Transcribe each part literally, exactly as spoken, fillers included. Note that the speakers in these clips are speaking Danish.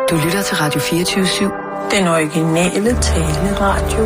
Du lytter til Radio fireogtyve syv. Den originale taleradio.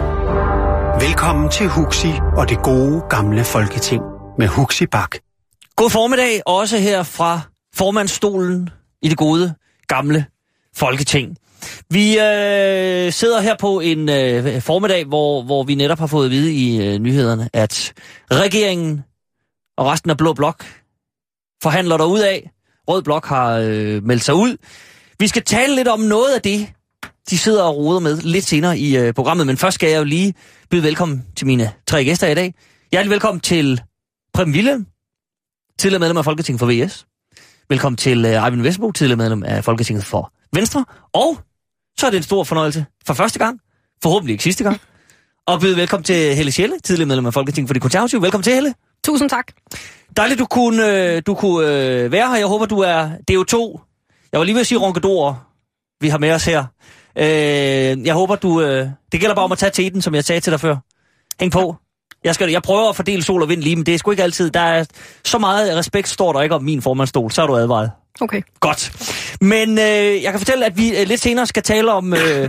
Velkommen til Huxi og det gode gamle Folketing med Huxi Bak. God formiddag, også her fra formandsstolen i det gode gamle Folketing. Vi øh, sidder her på en øh, formiddag, hvor, hvor vi netop har fået at vide i øh, nyhederne, at regeringen og resten af Blå Blok forhandler derudad. Rød Blok har øh, meldt sig ud. Vi skal tale lidt om noget af det, de sidder og roder med lidt senere i øh, programmet, men først skal jeg jo lige byde velkommen til mine tre gæster i dag. Hjertelig velkommen til Preben Wilhjelm, tidligere medlem af Folketinget for V S. Velkommen til øh, Eyvind Vesselbo, tidligere medlem af Folketinget for Venstre. Og så er det en stor fornøjelse for første gang, forhåbentlig ikke sidste gang, og byde velkommen til Helle Schelle, tidligere medlem af Folketinget for De Konservative. Velkommen til, Helle. Tusind tak. Dejligt, du kunne, du kunne øh, være her. Jeg håber, du er D O to. Jeg var lige ved at sige ronkedorer, vi har med os her. Øh, jeg håber, du... Øh, det gælder bare om at tage teten, som jeg sagde til dig før. Hæng på. Jeg, skal, jeg prøver at fordele sol og vind lige, men det er sgu ikke altid. Der er så meget respekt, står der ikke om min formandsstol. Så er du advaret. Okay. Godt. Men øh, jeg kan fortælle, at vi øh, lidt senere skal tale om... Øh,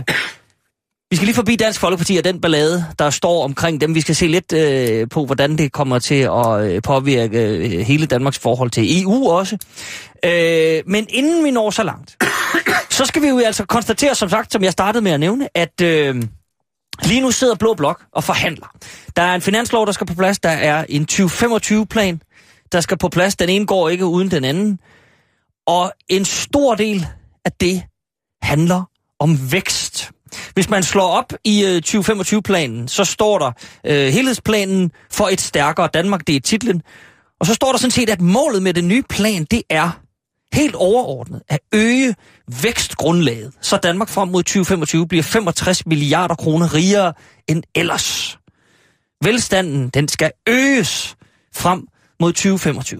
vi skal lige forbi Dansk Folkeparti og den ballade, der står omkring dem. Vi skal se lidt øh, på, hvordan det kommer til at øh, påvirke øh, hele Danmarks forhold til E U også. Øh, men inden vi når så langt, så skal vi jo altså konstatere, som sagt, som jeg startede med at nævne, at øh, lige nu sidder Blå Blok og forhandler. Der er en finanslov, der skal på plads. Der er en tyve femogtyve-plan, der skal på plads. Den ene går ikke uden den anden. Og en stor del af det handler om vækst. Hvis man slår op i øh, tyve femogtyve-planen, så står der øh, helhedsplanen for et stærkere Danmark, det er titlen. Og så står der sådan set, at målet med den nye plan, det er helt overordnet at øge vækstgrundlaget, så Danmark frem mod tyve femogtyve bliver femogtres milliarder kroner rigere end ellers. Velstanden, den skal øges frem mod tyve femogtyve.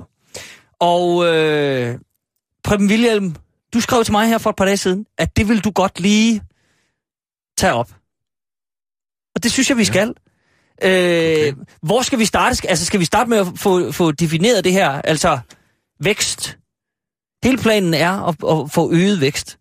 Og øh, Preben Wilhjelm, du skrev til mig her for et par dage siden, at det vil du godt lige tage op. Og det synes jeg, vi skal. Ja. Øh, okay. Hvor skal vi starte? Altså, skal vi starte med at få, få defineret det her? Altså, vækst. Hele planen er at, at få øget vækst.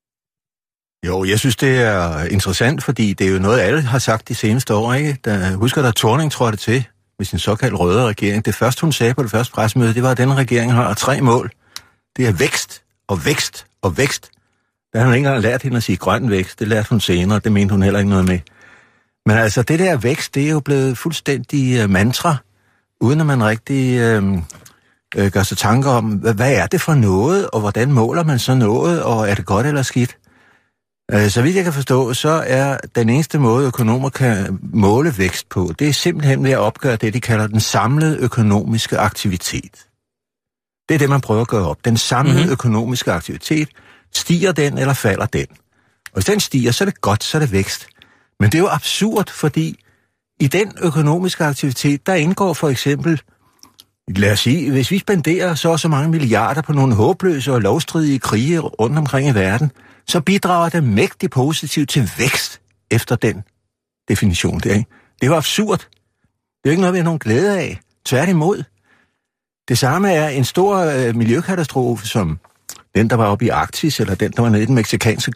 Jo, jeg synes, det er interessant, fordi det er jo noget, alle har sagt de seneste år, ikke? Der, husker, da Thorning trådte til med sin såkaldt røde regering. Det første, hun sagde på det første pressemøde, det var, at denne regering har tre mål. Det er vækst og vækst og vækst. Der har hun ikke engang lært hende at sige grøn vækst. Det lærte hun senere, det mente hun heller ikke noget med. Men altså, det der vækst, det er jo blevet fuldstændig uh, mantra, uden at man rigtig øh, øh, gør sig tanker om, hvad, hvad er det for noget, og hvordan måler man så noget, og er det godt eller skidt? Uh, så vidt jeg kan forstå, så er den eneste måde, økonomer kan måle vækst på, det er simpelthen ved at opgøre det, de kalder den samlede økonomiske aktivitet. Det er det, man prøver at gøre op. Den samlede mm-hmm. økonomiske aktivitet, stiger den eller falder den? Og hvis den stiger, så er det godt, så er det vækst. Men det er jo absurd, fordi i den økonomiske aktivitet, der indgår for eksempel, lad os sige, hvis vi spenderer så og så mange milliarder på nogle håbløse og lovstridige krige rundt omkring i verden, så bidrager det mægtigt positivt til vækst efter den definition der, ikke? Det er jo absurd. Det er jo ikke noget, vi har nogen glæde af. Tværtimod. Det samme er en stor øh, miljøkatastrofe, som den, der var oppe i Arktis, eller den, der var nede i den mexikanske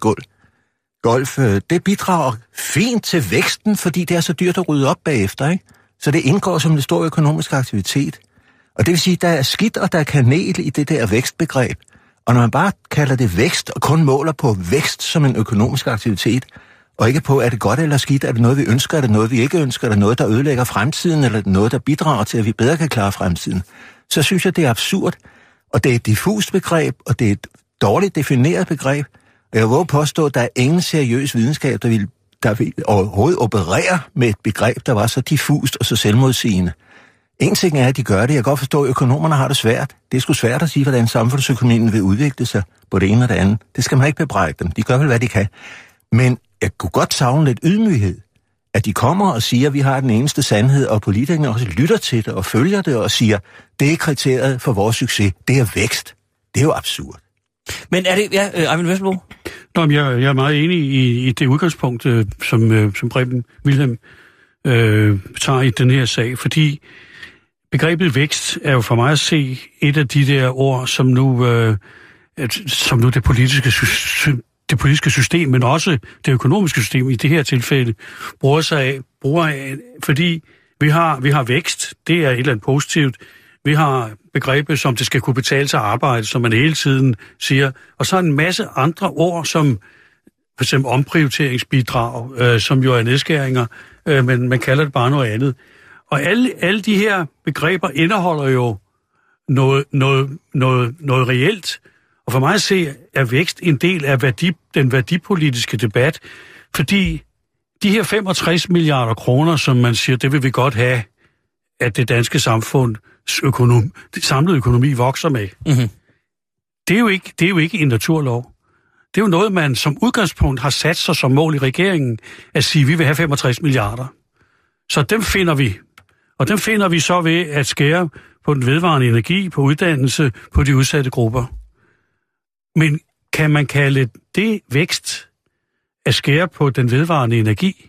golf, det bidrager fint til væksten, fordi det er så dyrt at rydde op bagefter, ikke? Så det indgår som en stor økonomisk aktivitet. Og det vil sige, at der er skidt og der er kanel i det der vækstbegreb. Og når man bare kalder det vækst, og kun måler på vækst som en økonomisk aktivitet, og ikke på, er det godt eller skidt, er det noget, vi ønsker, er det noget, vi ikke ønsker, er det noget, der ødelægger fremtiden, eller er det noget, der bidrager til, at vi bedre kan klare fremtiden, så synes jeg, det er absurd. Og det er et diffust begreb, og det er et dårligt defineret begreb. Og jeg vil påstå, at der er ingen seriøs videnskab, der vil, der vil overhovedet operere med et begreb, der var så diffust og så selvmodsigende. En ting er, at de gør det. Jeg kan godt forstå, at økonomerne har det svært. Det er sgu svært at sige, hvordan samfundsøkonomien vil udvikle sig på det ene og det andet. Det skal man ikke bebrejde dem. De gør vel, hvad de kan. Men jeg kunne godt savne lidt ydmyghed. At de kommer og siger, at vi har den eneste sandhed, og politikerne også lytter til det og følger det og siger, det er kriteriet for vores succes. Det er vækst. Det er jo absurd. Men er det... Ja, øh, Eyvind Vesselbo? Nå, jeg, jeg er meget enig i, i det udgangspunkt, øh, som, øh, som Preben Wilhjelm øh, tager i den her sag, fordi begrebet vækst er jo for mig at se et af de der ord, som nu, øh, som nu det politiske sy- det politiske system, men også det økonomiske system i det her tilfælde, bruger sig af, bruger af, fordi vi har, vi har vækst, det er et eller andet positivt. Vi har begreber, som det skal kunne betale sig at arbejde, som man hele tiden siger. Og så en masse andre ord, som for eksempel omprioriteringsbidrag, øh, som jo er nedskæringer, øh, men man kalder det bare noget andet. Og alle, alle de her begreber indeholder jo noget, noget, noget, noget reelt. Og for mig at se, er vækst en del af værdi, den værdipolitiske debat, fordi de her femogtres milliarder kroner, som man siger, det vil vi godt have, at det danske samfund økonomi, det samlede økonomi vokser med. Mm-hmm. Det er jo ikke, det er jo ikke en naturlov. Det er jo noget, man som udgangspunkt har sat sig som mål i regeringen, at sige, at vi vil have femogtres milliarder. Så dem finder vi. Og dem finder vi så ved at skære på den vedvarende energi, på uddannelse, på de udsatte grupper. Men kan man kalde det vækst at skære på den vedvarende energi?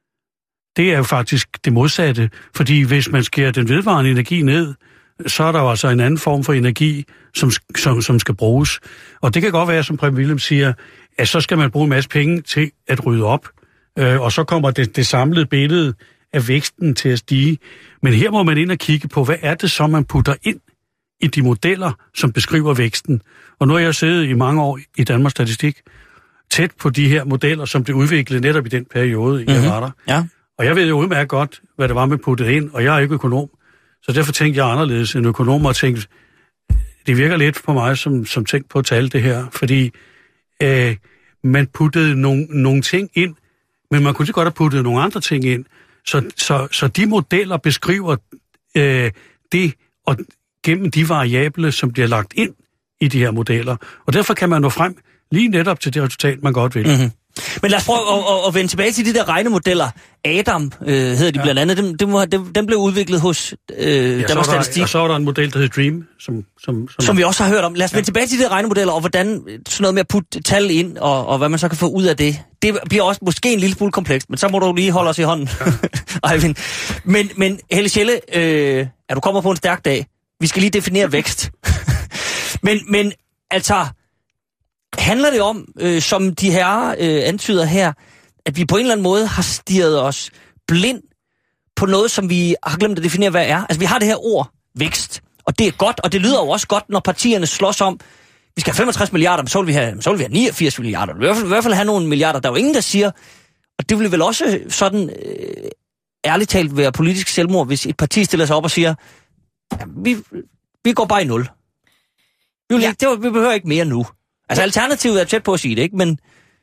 Det er jo faktisk det modsatte, fordi hvis man skærer den vedvarende energi ned, så er der jo altså en anden form for energi, som, som, som skal bruges. Og det kan godt være, som Preben Wilhjelm siger, at så skal man bruge en masse penge til at rydde op, øh, og så kommer det, det samlede billede af væksten til at stige. Men her må man ind og kigge på, hvad er det så, man putter ind i de modeller, som beskriver væksten. Og nu har jeg siddet i mange år i Danmarks Statistik, tæt på de her modeller, som blev udviklet netop i den periode, mm-hmm. jeg var der. Ja. Og jeg ved jo udmærket godt, hvad det var med puttet ind, og jeg er ikke økonom. Så derfor tænkte jeg anderledes end økonom, og tænkte, det virker lidt på mig som, som tænkt på at tale det her, fordi øh, man puttede nogle, nogle ting ind, men man kunne ikke godt have puttet nogle andre ting ind. Så, så, så de modeller beskriver øh, det, og gennem de variable, som bliver lagt ind i de her modeller. Og derfor kan man nå frem lige netop til det resultat, man godt vil. Mm-hmm. Men lad os prøve at, at, at vende tilbage til de der regnemodeller. Adam øh, hedder de ja. blandt andet. Dem, dem, dem, dem blev udviklet hos øh, ja, Danmarks Statistik. Og så var der en model, der hedder Dream, som... Som, som, som vi også har hørt om. Lad os ja. vende tilbage til de der regnemodeller, og hvordan sådan noget med at putte tal ind, og, og hvad man så kan få ud af det. Det bliver også måske en lille smule komplekst, men så må du lige holde os i hånden. Ja. Eivind. Men, men Helle Schelle, øh, er du kommer på en stærk dag. Vi skal lige definere vækst. men, men altså... Handler det om, øh, som de her øh, antyder her, at vi på en eller anden måde har stirret os blind på noget, som vi har glemt at definere, hvad er? Altså, vi har det her ord, vækst, og det er godt, og det lyder jo også godt, når partierne slås om, vi skal have femogtres milliarder, men så vil vi have, så vil vi have niogfirs milliarder. Vi vil i hvert fald, i hvert fald have nogle milliarder. Der er jo ingen, der siger, og det vil vel også sådan øh, ærligt talt være politisk selvmord, hvis et parti stiller sig op og siger, ja, vi, vi går bare i nul. Vi, vil, ja. det, vi behøver ikke mere nu. Altså, alternativet er tæt på at sige det, ikke? Men...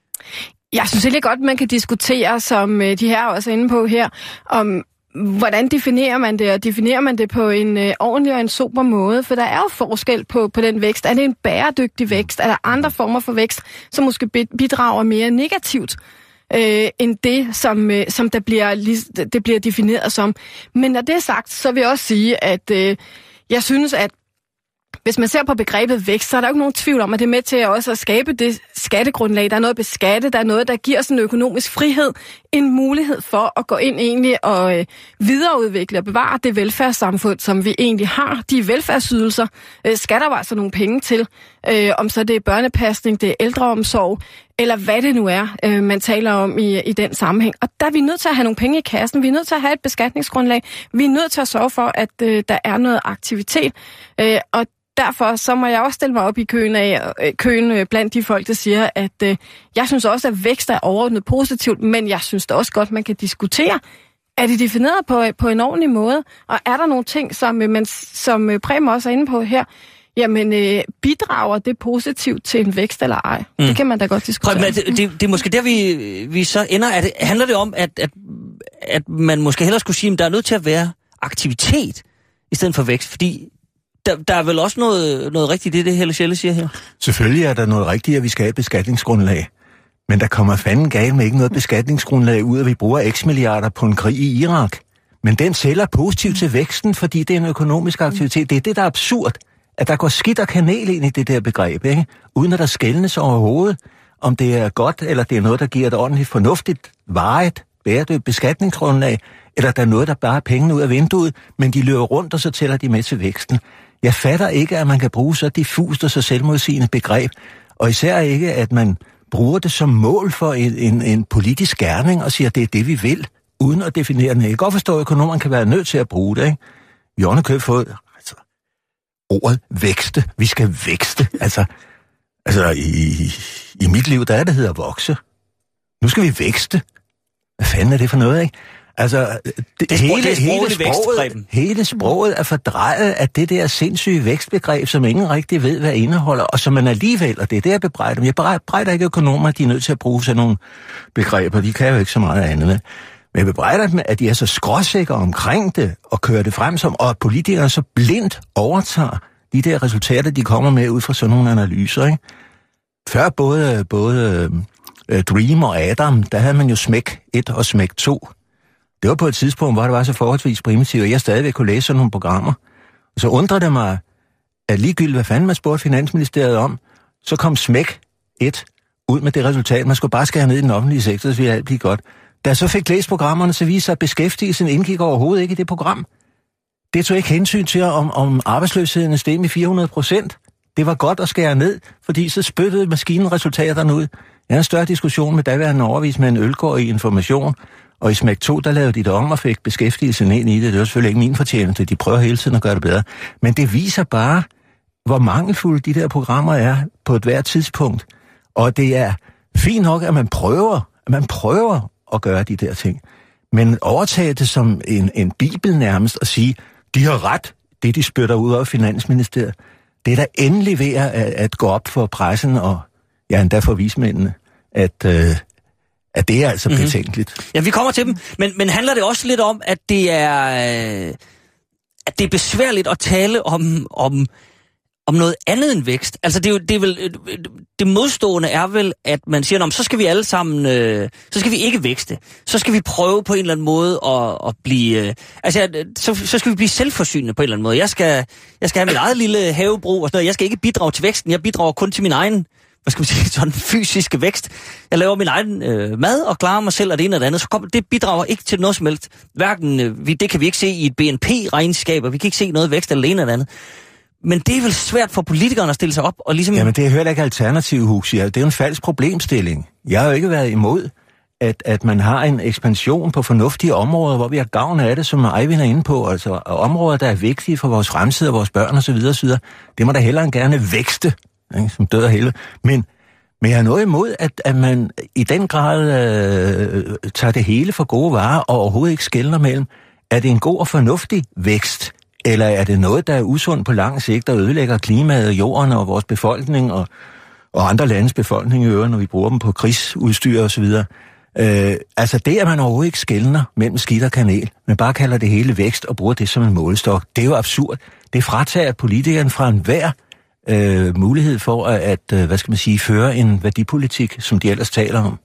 Jeg synes egentlig godt, man kan diskutere, som de her også er inde på her, om hvordan definerer man det, og definerer man det på en øh, ordentlig og en sober måde? For der er jo forskel på, på den vækst. Er det en bæredygtig vækst? Er der andre former for vækst, som måske bidrager mere negativt øh, end det, som, øh, som der bliver, det bliver defineret som? Men når det er sagt, så vil jeg også sige, at øh, jeg synes, at hvis man ser på begrebet vækst, så er der jo ikke nogen tvivl om, at det er med til også at skabe det skattegrundlag. Der er noget at beskatte, der er noget, der giver sådan en økonomisk frihed, en mulighed for at gå ind egentlig og øh, videreudvikle og bevare det velfærdssamfund, som vi egentlig har. De velfærdsydelser øh, skal der altså nogle penge til, øh, om så det er børnepasning, det er ældreomsorg, eller hvad det nu er, øh, man taler om i, i den sammenhæng. Og der er vi nødt til at have nogle penge i kassen, vi er nødt til at have et beskatningsgrundlag, vi er nødt til at sørge for, at øh, der er noget aktivitet, øh, og derfor så må jeg også stille mig op i køen, af, køen blandt de folk, der siger, at øh, jeg synes også, at vækst er overordnet positivt, men jeg synes da også godt, man kan diskutere, er det defineret på, på en ordentlig måde, og er der nogle ting, som, man, som Preben også er inde på her, jamen øh, bidrager det positivt til en vækst eller ej? Mm. Det kan man da godt diskutere. Preben, det, det, det er måske der, vi, vi så ender. Er det, handler det om, at, at, at man måske hellere skulle sige, at der er nødt til at være aktivitet i stedet for vækst, fordi Der, der er vel også noget, noget rigtigt i det, det Helle Schelle siger her? Selvfølgelig er der noget rigtigt, at vi skal have et beskatningsgrundlag. Men der kommer fanden galt med ikke noget beskatningsgrundlag ud, at vi bruger x milliarder på en krig i Irak. Men den sælger positivt til væksten, fordi det er en økonomisk aktivitet. Det er det, der er absurd, at der går skidt og kanel ind i det der begreb, ikke? Uden at der skelnes overhovedet, om det er godt, eller det er noget, der giver et ordentligt, fornuftigt, varigt, bæredygtigt beskatningsgrundlag, eller der er noget, der bare er pengene ud af vinduet, men de løber rundt, og så tæller de med til væksten. Jeg fatter ikke, at man kan bruge så diffust og så selvmodsigende begreb, og især ikke, at man bruger det som mål for en, en, en politisk gerning og siger, at det er det, vi vil, uden at definere den. Jeg kan godt forstå, at økonomerne kan være nødt til at bruge det, ikke? Vi har underkøbt fået altså, ordet vækste. Vi skal vækste. Altså, altså i, i mit liv, der er det, hedder vokse. Nu skal vi vækste. Hvad fanden er det for noget, ikke? Altså, det, det hele, det hele, sproget, hele sproget er fordrejet af det der sindssyge vækstbegreb, som ingen rigtig ved, hvad indeholder, og som man alligevel, og det er det, jeg bebrejder dem. Jeg bebrejder ikke økonomer, at de er nødt til at bruge sådan nogle begreber. De kan jo ikke så meget andet med. Men jeg bebrejder dem, at de er så skråsikre omkring det, og kører det frem som, og at politikere så blindt overtager de der resultater, de kommer med ud fra sådan nogle analyser, ikke? Før både, både uh, Dream og Adam, der havde man jo smæk et og smæk to. Det var på et tidspunkt, hvor det var så forholdsvis primitivt, og jeg stadigvæk kunne læse sådan nogle programmer. Og så undrede det mig, at ligegyldigt, hvad fanden man spurgte Finansministeriet om, så kom smæk et ud med det resultat. Man skulle bare skære ned i den offentlige sektor, så ville alt blive godt. Da jeg så fik læst programmerne, så viste sig, at beskæftigelsen indgik overhovedet ikke i det program. Det tog ikke hensyn til, om, om arbejdsløsheden steg med fire hundrede procent. Det var godt at skære ned, fordi så spyttede maskinen resultaterne ud. Jeg havde en større diskussion med daværende overvismand Ølgaard i Information, og i smæk to, der lavede de det om og fik beskæftigelsen ind i det. Det var selvfølgelig ikke min fortjeneste, de prøver hele tiden at gøre det bedre. Men det viser bare, hvor mangelfulde de der programmer er på et hvert tidspunkt. Og det er fint nok, at man prøver, at man prøver at gøre de der ting. Men overtage det som en, en bibel nærmest og sige, de har ret, det de spytter ud af Finansministeriet. Det er da endelig ved at, at gå op for pressen og ja, endda for vismændene, at, øh, at det er altså mm-hmm. betænkeligt. Ja, vi kommer til dem, men, men handler det også lidt om, at det er, øh, at det er besværligt at tale om, om, om noget andet end vækst? Altså, det er jo, det er vel, det modstående er vel, at man siger, så skal vi alle sammen, øh, så skal vi ikke vækste. Så skal vi prøve på en eller anden måde at, at blive, øh, altså, så, så skal vi blive selvforsynende på en eller anden måde. Jeg skal, jeg skal have mit eget lille havebrug og sådan noget. Jeg skal ikke bidrage til væksten, jeg bidrager kun til min egen, hvad skal man sige, sådan fysiske vækst. Jeg laver min egen øh, mad og klarer mig selv og det ene og det andet. Så kommer, det bidrager ikke til noget som helst. Hverken, øh, vi, det kan vi ikke se i et B N P-regnskab, og vi kan ikke se noget vækst eller det ene eller det andet. Men det er vel svært for politikerne at stille sig op og ligesom... Jamen, det er heller ikke alternativ, Huxi. Det er jo en falsk problemstilling. Jeg har jo ikke været imod, at, at man har en ekspansion på fornuftige områder, hvor vi har gavn af det, som Eivind er inde på. Altså områder, der er vigtige for vores fremtid og vores børn osv. osv. Det må da hellere gerne vækste, ikke? Som død og helvede. Men, men jeg har noget imod, at, at man i den grad øh, tager det hele for gode varer og overhovedet ikke skelner mellem, er det en god og fornuftig vækst, eller er det noget, der er usundt på lang sigt og ødelægger klimaet, jorden og vores befolkning og, og andre landes befolkning i øvrigt, når vi bruger dem på krigsudstyr osv.? Øh, altså det, at man overhovedet ikke skelner mellem skidt og kanel, men bare kalder det hele vækst og bruger det som en målestok, det er jo absurd. Det fratager politikeren fra enhver øh, mulighed for at, at, hvad skal man sige, føre en værdipolitik, som de ellers taler om.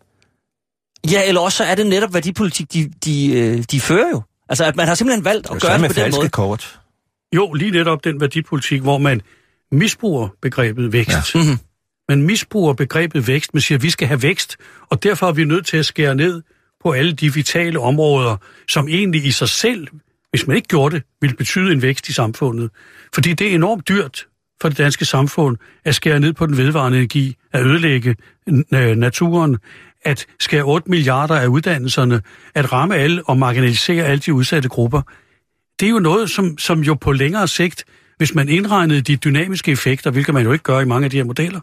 Ja, eller også er det netop værdipolitik, de, de, de fører jo. Altså at man har simpelthen valgt at gøre det på den måde. Kort. Jo, lige netop den værdipolitik, hvor man misbruger begrebet vækst. Ja. Mm-hmm. Man misbruger begrebet vækst, man siger, at vi skal have vækst, og derfor er vi nødt til at skære ned på alle de vitale områder, som egentlig i sig selv, hvis man ikke gjorde det, ville betyde en vækst i samfundet. Fordi det er enormt dyrt for det danske samfund at skære ned på den vedvarende energi, at ødelægge naturen, at skære otte milliarder af uddannelserne, at ramme alle og marginalisere alle de udsatte grupper. Det er jo noget, som, som jo på længere sigt, hvis man indregnede de dynamiske effekter, hvilket man jo ikke gør i mange af de her modeller,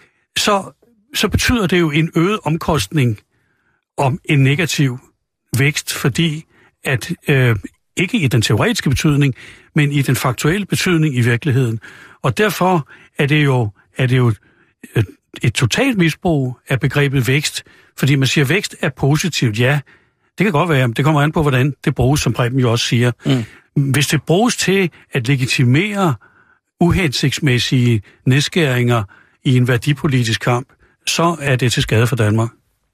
så, så betyder det jo en øget omkostning om en negativ vækst, fordi at øh, ikke i den teoretiske betydning, men i den faktuelle betydning i virkeligheden. Og derfor er det jo, er det jo et, et totalt misbrug af begrebet vækst, fordi man siger, at vækst er positivt. Ja, det kan godt være, det kommer an på, hvordan det bruges, som Preben jo også siger. Mm. Hvis det bruges til at legitimere uhensigtsmæssige nedskæringer i en værdipolitisk kamp, så er det til skade for Danmark.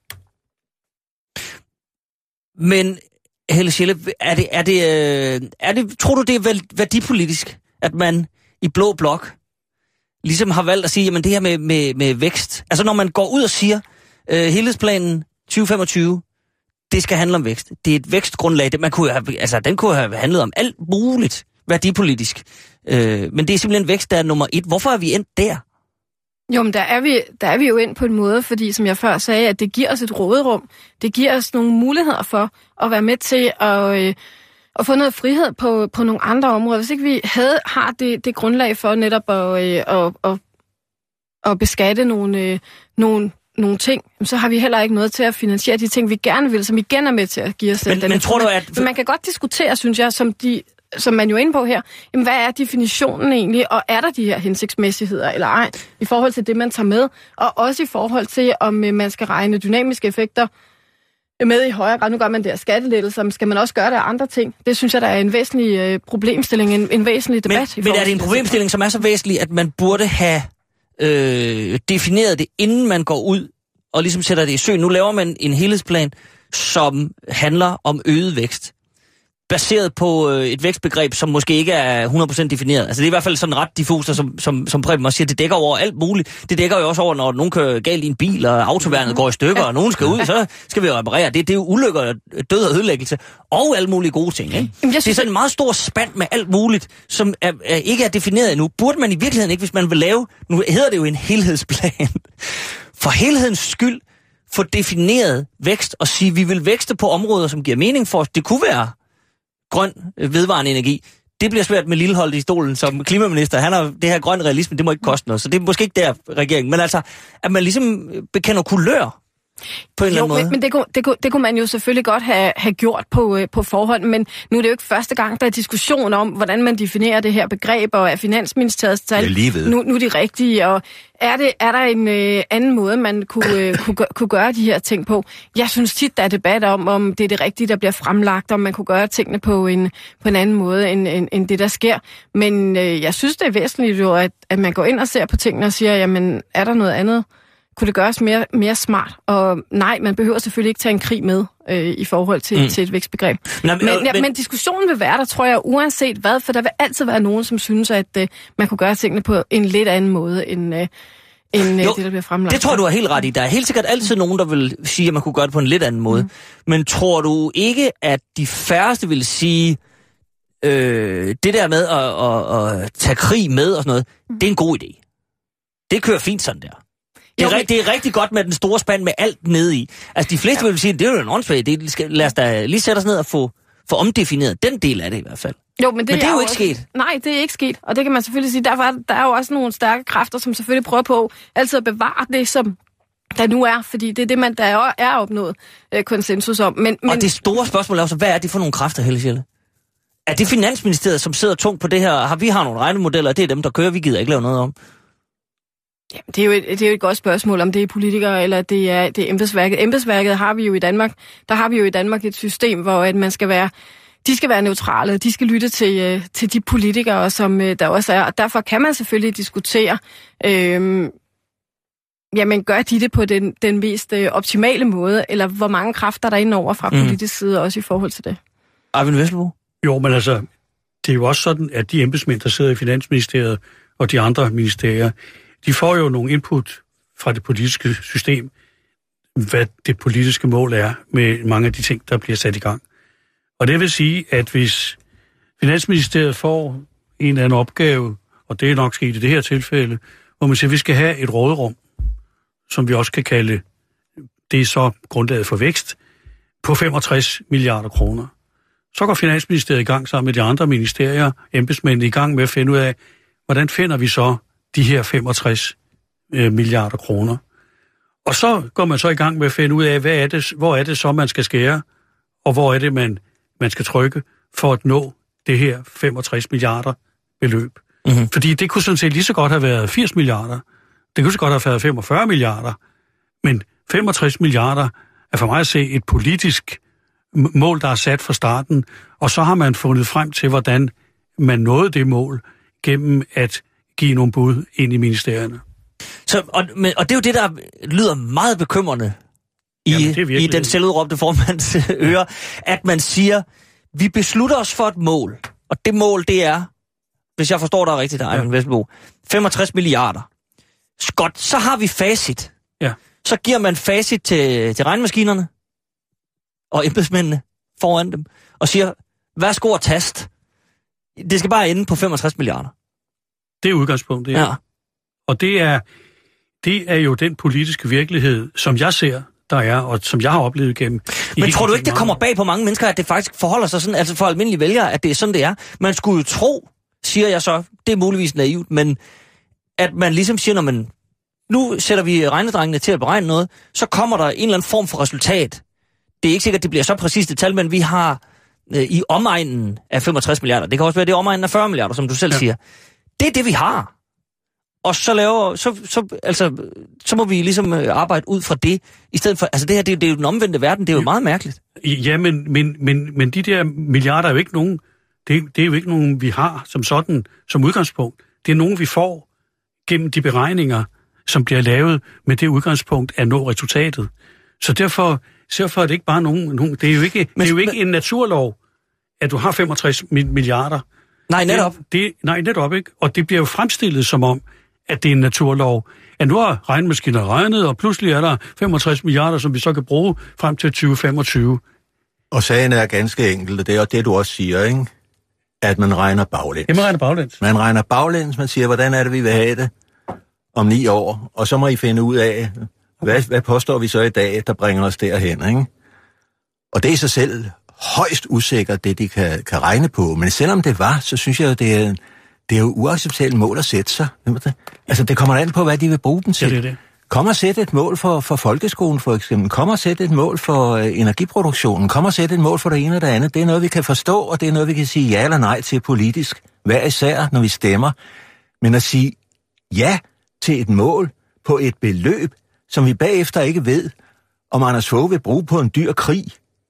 Men, Helle Schelle, er det, er det, er det, tror du, det er værdipolitisk, at man i blå blok ligesom har valgt at sige, jamen det her med, med, med vækst, altså når man går ud og siger, øh, helhedsplanen tyve femogtyve, det skal handle om vækst. Det er et vækstgrundlag. Det, man kunne have, altså, den kunne have handlet om alt muligt værdipolitisk. Øh, men det er simpelthen vækst, der er nummer et. Hvorfor er vi endt der? Jo, men der er, vi, der er vi jo ind på en måde, fordi som jeg før sagde, at det giver os et råderum. Det giver os nogle muligheder for at være med til at, øh, at få noget frihed på, på nogle andre områder. Hvis ikke vi havde, har det, det grundlag for netop at, øh, at, at, at beskatte nogle, øh, nogle, nogle ting, så har vi heller ikke noget til at finansiere de ting, vi gerne vil, som igen er med til at give os men, den. Men tror du, at... Men man kan godt diskutere, synes jeg, som de... som man jo er inde på her, jamen, hvad er definitionen egentlig, og er der de her hensigtsmæssigheder eller ej, i forhold til det, man tager med, og også i forhold til, om øh, man skal regne dynamiske effekter med i højere grad. Nu gør man det af skattelettelser, men skal man også gøre det af andre ting? Det synes jeg, der er en væsentlig øh, problemstilling, en, en væsentlig debat. Men, men er det en problemstilling, som er så væsentlig, at man burde have øh, defineret det, inden man går ud og ligesom sætter det i søen? Nu laver man en helhedsplan, som handler om øget vækst, baseret på øh, et vækstbegreb, som måske ikke er hundrede procent defineret. Altså det er i hvert fald sådan ret diffust, som, som, som Preben også siger, det dækker over alt muligt. Det dækker jo også over, når nogen kører galt i en bil, og autoværnet går i stykker, og nogen skal ud, så skal vi reparere. Det, det er jo ulykker, død og ødelæggelse, og alle mulige gode ting. Ikke? Jamen, det er sådan en meget stor spand med alt muligt, som er, er, ikke er defineret endnu. Burde man i virkeligheden ikke, hvis man vil lave, nu hedder det jo en helhedsplan, for helhedens skyld, få defineret vækst, og sige, vi vil vækste på områder, som giver mening for os. Det kunne være grøn vedvarende energi. Det bliver svært med Lilleholdt i stolen som klimaminister. Han har det her grøn realisme, det må ikke koste noget. Så det er måske ikke der regeringen. Men altså, at man ligesom bekender kulør på en jo, eller anden måde. Men, men det, kunne, det, kunne, det kunne man jo selvfølgelig godt have, have gjort på, øh, på forhånd, men nu er det jo ikke første gang, der er diskussion om, hvordan man definerer det her begreb, og er Finansministeriets tal nu, nu de rigtige, og er, det, er der en øh, anden måde, man kunne, øh, kunne, kunne gøre de her ting på? Jeg synes tit, der er debat om, om det er det rigtige, der bliver fremlagt, om man kunne gøre tingene på en, på en anden måde, end, end, end det, der sker. Men øh, jeg synes, det er væsentligt jo, at, at man går ind og ser på tingene og siger, jamen, er der noget andet? Kunne det gøres mere, mere smart? Og nej, man behøver selvfølgelig ikke tage en krig med øh, i forhold til, mm. til et vækstbegreb. Men, men, ja, men, men diskussionen vil være der, tror jeg, uanset hvad, for der vil altid være nogen, som synes, at øh, man kunne gøre tingene på en lidt anden måde, end, øh, end jo, det, der bliver fremlagt. Det tror jeg, du har helt ret i. Der er helt sikkert altid nogen, der vil sige, at man kunne gøre det på en lidt anden måde. Mm. Men tror du ikke, at de færreste vil sige, øh, det der med at, at, at tage krig med og sådan noget, mm. det er en god idé. Det kører fint sådan der. Det er, jo, men... det er rigtig godt med den store spand med alt nede i. Altså, de fleste ja. vil sige, det er jo en åndssvagt. Det skal, lad os da lige sætte os ned og få, få omdefineret den del af det i hvert fald. Jo, men det, men det er, er jo ikke også... sket. Nej, det er ikke sket. Og det kan man selvfølgelig sige. Derfor er der er jo også nogle stærke kræfter, som selvfølgelig prøver på altid at bevare det, som der nu er. Fordi det er det, man der er, er opnået øh, konsensus om. Men, men... Og det store spørgsmål er også, hvad er det for nogle kræfter, Helle Sjelle? Er det Finansministeriet, som sidder tungt på det her? Har vi har nogle regnemodeller, det er dem, der kører. Vi gider ikke lave noget om. Ja, det er, jo et, det er jo et godt spørgsmål, om det er politikere eller det er, det er embedsværket. Embedsværket har vi jo i Danmark. Der har vi jo i Danmark et system, hvor at man skal være, de skal være neutrale. De skal lytte til, til de politikere, som der også er. Og derfor kan man selvfølgelig diskutere, øh, jamen gør de det på den, den mest øh, optimale måde, eller hvor mange kræfter der er indover fra mm. politisk side, også i forhold til det. Arvind Vesselbo? Jo, men altså, det er jo også sådan, at de embedsmænd, der sidder i Finansministeriet og de andre ministerier, de får jo nogle input fra det politiske system, hvad det politiske mål er med mange af de ting, der bliver sat i gang. Og det vil sige, at hvis Finansministeriet får en eller anden opgave, og det er nok sket i det her tilfælde, hvor man siger, at vi skal have et råderum, som vi også kan kalde, det er så grundlaget for vækst, på femogtres milliarder kroner. Så går Finansministeriet i gang sammen med de andre ministerier, embedsmændene i gang med at finde ud af, hvordan finder vi så de her femogtres øh, milliarder kroner. Og så går man så i gang med at finde ud af, hvad er det, hvor er det så, man skal skære, og hvor er det, man, man skal trykke for at nå det her femogtres milliarder beløb. Mm-hmm. Fordi det kunne sådan set lige så godt have været firs milliarder. Det kunne så godt have været femogfyrre milliarder. Men femogtres milliarder er for mig at se et politisk mål, der er sat fra starten, og så har man fundet frem til, hvordan man nåede det mål gennem at give nogle bud ind i ministerierne. Så, og, men, og det er jo det, der lyder meget bekymrende i, Jamen, i den selvudråbte formands ører, at man siger, vi beslutter os for et mål, og det mål, det er, hvis jeg forstår dig rigtigt, der, Eivind Vesselbo, femogtres milliarder. Godt, så har vi facit. Ja. Så giver man facit til, til regnmaskinerne og embedsmændene foran dem, og siger, værsgo og tast. Det skal bare ende på femogtres milliarder. Det er udgangspunktet, ja. ja. Og det er, det er jo den politiske virkelighed, som jeg ser, der er, og som jeg har oplevet gennem... Men tror du ikke, det kommer bag på mange mennesker, at det faktisk forholder sig sådan, altså for almindelige vælgere, at det er sådan, det er? Man skulle jo tro, siger jeg så, det er muligvis naivt, men at man ligesom siger, når man... Nu sætter vi regnedrengene til at beregne noget, så kommer der en eller anden form for resultat. Det er ikke sikkert, at det bliver så præcist et tal, men vi har øh, i omegnen af femogtres milliarder. Det kan også være, det er omegnen af fyrre milliarder, som du selv ja. siger. Det er det, vi har. Og så laver, så, så, altså, så må vi ligesom arbejde ud fra det, i stedet for, altså det her, det, det er jo den omvendte verden, det er jo ja. meget mærkeligt. Ja, men, men, men, men de der milliarder er jo ikke nogen, det, det er jo ikke nogen, vi har som sådan, som udgangspunkt. Det er nogen, vi får gennem de beregninger, som bliver lavet med det udgangspunkt at nå resultatet. Så derfor, derfor er det ikke bare nogen, nogen det er jo ikke, men, det er jo ikke men, en naturlov, at du har femogtres milliarder. Nej, netop. Det, det, nej, netop ikke. Og det bliver jo fremstillet som om, at det er en naturlov. At nu har regnemaskiner regnet, og pludselig er der femogtres milliarder, som vi så kan bruge frem til tyve femogtyve. Og sagen er ganske enkelt, og det er det, du også siger, ikke? At man regner baglæns. Ja, man regner baglæns. Man regner baglæns, man siger, hvordan er det, vi vil have det om ni år, og så må I finde ud af, hvad, hvad påstår vi så i dag, der bringer os derhen, ikke? Og det er i sig selv højst usikkert, det de kan, kan regne på, men selvom det var, så synes jeg, det er, det er jo uacceptabelt mål at sætte sig. Det? Altså, det kommer an på, hvad de vil bruge den til. Ja, det er det. Kom og sætte et mål for, for folkeskolen, for eksempel. Kom og sætte et mål for uh, energiproduktionen. Kom og sætte et mål for det ene og det andet. Det er noget, vi kan forstå, og det er noget, vi kan sige ja eller nej til politisk. Hver især, når vi stemmer. Men at sige ja til et mål på et beløb, som vi bagefter ikke ved, om Anders Fogh vil bruge på en dyr krig,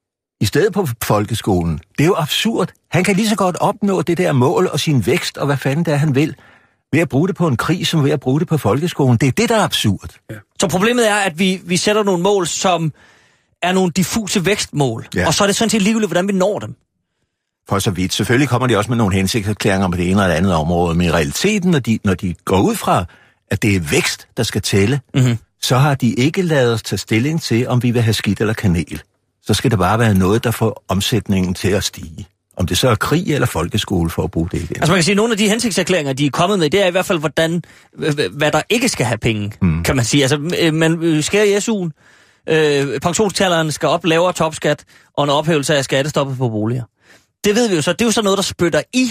i stedet på folkeskolen. Det er jo absurd. Han kan lige så godt opnå det der mål og sin vækst, og hvad fanden det er, han vil, ved at bruge det på en krig, som ved at bruge det på folkeskolen. Det er det, der er absurd. Ja. Så problemet er, at vi, vi sætter nogle mål, som er nogle diffuse vækstmål. Ja. Og så er det sådan set ligegyldigt, hvordan vi når dem. For så vidt. Selvfølgelig kommer de også med nogle hensigtserklæringer på det ene eller andet område, men i realiteten, når de, når de går ud fra, at det er vækst, der skal tælle, mm-hmm. så har de ikke ladet os tage stilling til, om vi vil have skidt eller kanel. Så skal det bare være noget, der får omsætningen til at stige. Om det så er krig eller folkeskole, for at bruge det igen. Altså man kan sige, at nogle af de hensigtserklæringer, de er kommet med, det er i hvert fald, hvordan, hvad der ikke skal have penge, mm. kan man sige. Altså man skærer i S U'en, øh, pensionstagerne skal op, lavere topskat, og en ophævelse af skattestoppet på boliger. Det ved vi jo så, det er jo så noget, der spytter i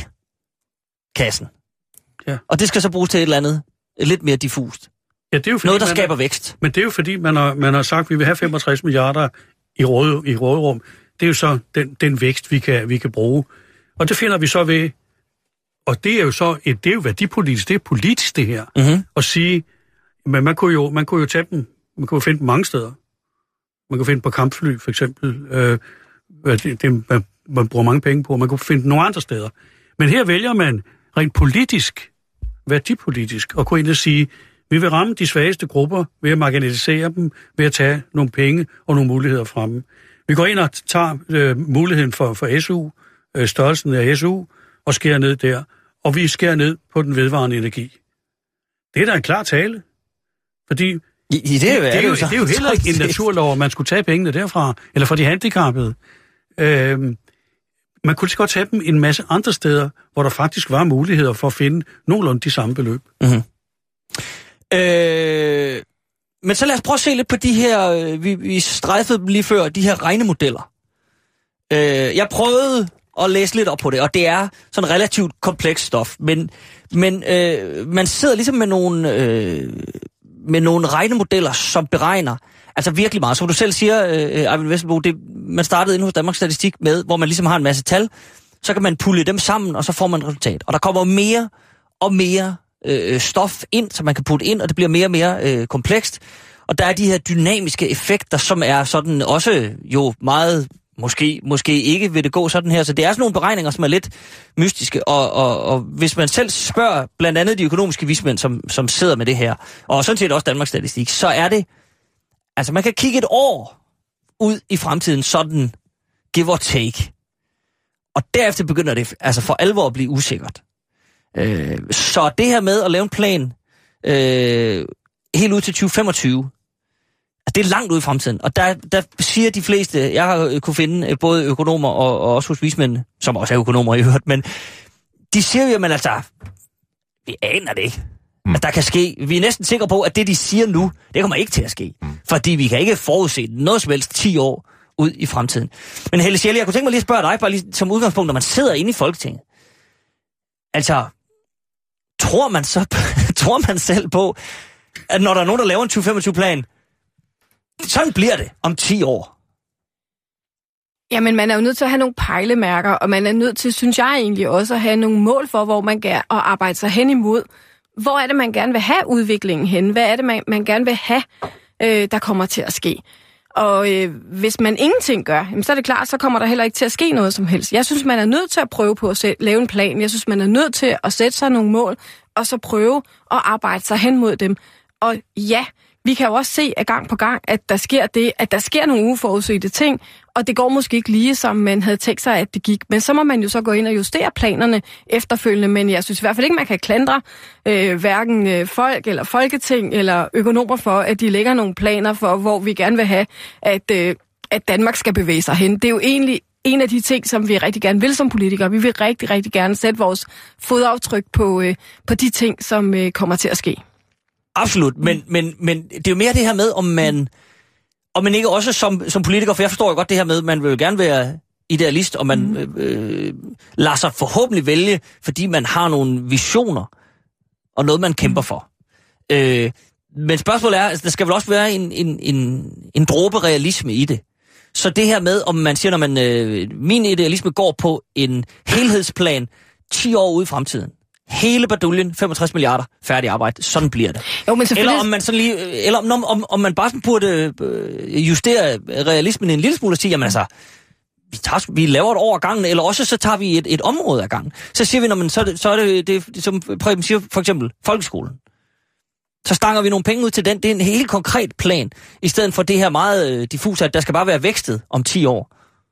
kassen. Ja. Og det skal så bruges til et eller andet lidt mere diffust. Ja, det er jo fordi, noget, der skaber er, vækst. Men det er jo fordi, man har, man har sagt, at vi vil have femogtres milliarder i, råd, i råderum. Det er jo så den, den vækst, vi kan, vi kan bruge. Og det finder vi så ved, og det er jo så, et, det er jo værdipolitisk, det er politisk det her, mm-hmm. at sige, men man kunne, jo, man kunne jo tage dem, man kunne jo finde dem mange steder. Man kunne finde på kampfly, for eksempel. Øh, det, det, man, man bruger mange penge på, man kunne finde nogle andre steder. Men her vælger man rent politisk, værdipolitisk, at gå ind og sige, vi vil ramme de svageste grupper ved at marginalisere dem, ved at tage nogle penge og nogle muligheder fra dem. Vi går ind og tager øh, muligheden for, for S U, øh, størrelsen af S U, og skærer ned der. Og vi skærer ned på den vedvarende energi. Det er da en klar tale. Fordi I, i det, det, det, er jo, det er jo heller ikke en naturlov, at man skulle tage pengene derfra, eller fra de handicappede. Øh, man kunne lige godt tage dem en masse andre steder, hvor der faktisk var muligheder for at finde nogenlunde de samme beløb. Mm-hmm. Øh, men så lad os prøve at se lidt på de her, vi, vi strejfede dem lige før, de her regnemodeller. Øh, jeg prøvede at læse lidt op på det, og det er sådan relativt komplekst stof, men, men øh, man sidder ligesom med nogle, øh, med nogle regnemodeller, som beregner, altså virkelig meget. Som du selv siger, øh, Eyvind Vesselbo, det, man startede inde hos Danmarks Statistik med, hvor man ligesom har en masse tal, så kan man pulle dem sammen, og så får man et resultat. Og der kommer mere og mere øh, stof ind, som man kan putte ind, og det bliver mere og mere øh, komplekst. Og der er de her dynamiske effekter, som er sådan også jo meget, måske, måske ikke vil det gå sådan her. Så det er sådan nogle beregninger, som er lidt mystiske. Og, og, og hvis man selv spørger blandt andet de økonomiske vismænd, som, som sidder med det her, og sådan set også Danmarks Statistik, så er det, altså man kan kigge et år ud i fremtiden, sådan give or take. Og derefter begynder det altså for alvor at blive usikkert. Øh, så det her med at lave en plan øh, helt ud til tyve femogtyve, det er langt ud i fremtiden. Og der, der siger de fleste, jeg har kunne finde både økonomer og, og også hos vismændene, som også er økonomer i øvrigt, men de siger jo, at altså, vi aner det ikke. Mm. At der kan ske. Vi er næsten sikre på, at det, de siger nu, det kommer ikke til at ske. Mm. Fordi vi kan ikke forudse noget som helst ti år ud i fremtiden. Men Helle Sjelle, jeg kunne tænke mig lige at spørge dig, bare lige som udgangspunkt, når man sidder inde i Folketinget. Altså, tror man så, tror man selv på, at når der er nogen, der laver en tyve femogtyve-plan, sådan bliver det om ti år? Jamen, man er jo nødt til at have nogle pejlemærker, og man er nødt til, synes jeg egentlig, også at have nogle mål for, hvor man gerne og arbejde sig hen imod. Hvor er det, man gerne vil have udviklingen hen? Hvad er det, man, man gerne vil have, øh, der kommer til at ske? Og øh, hvis man ingenting gør, jamen, så er det klart, så kommer der heller ikke til at ske noget som helst. Jeg synes, man er nødt til at prøve på at sætte, lave en plan. Jeg synes, man er nødt til at sætte sig nogle mål, og så prøve at arbejde sig hen mod dem. Og ja, vi kan jo også se af gang på gang, at der sker det, at der sker nogle uforudsete ting, og det går måske ikke lige, som man havde tænkt sig, at det gik. Men så må man jo så gå ind og justere planerne efterfølgende. Men jeg synes i hvert fald ikke, man kan klandre øh, hverken øh, folk eller folketing eller økonomer for, at de lægger nogle planer for, hvor vi gerne vil have, at, øh, at Danmark skal bevæge sig hen. Det er jo egentlig en af de ting, som vi rigtig gerne vil som politikere. Vi vil rigtig, rigtig gerne sætte vores fodaftryk på, øh, på de ting, som øh, kommer til at ske. Absolut, men, men, men det er jo mere det her med, om man, om man ikke også som, som politiker, for jeg forstår jo godt det her med, man vil jo gerne være idealist, og man mm. øh, lader sig forhåbentlig vælge, fordi man har nogle visioner, og noget man kæmper for. Øh, men spørgsmålet er, altså, der skal vel også være en, en, en, en dråbe realisme i det. Så det her med, om man siger, når man, øh, min idealisme går på en helhedsplan ti år ude i fremtiden. Hele baduljen, femogtres milliarder, færdig arbejde. Sådan bliver det. Jo, men eller om man sådan lige, eller om, om, om man bare sådan burde justere realismen en lille smule og sige, jamen altså, vi, tager, vi laver et år ad gangen, eller også så tager vi et, et område ad gangen. Så siger vi, når man, så, er det, så er det, det, som Preben siger, for eksempel folkeskolen. Så stanger vi nogle penge ud til den. Det er en helt konkret plan, i stedet for det her meget øh, diffuse, at der skal bare være vækstet om ti år.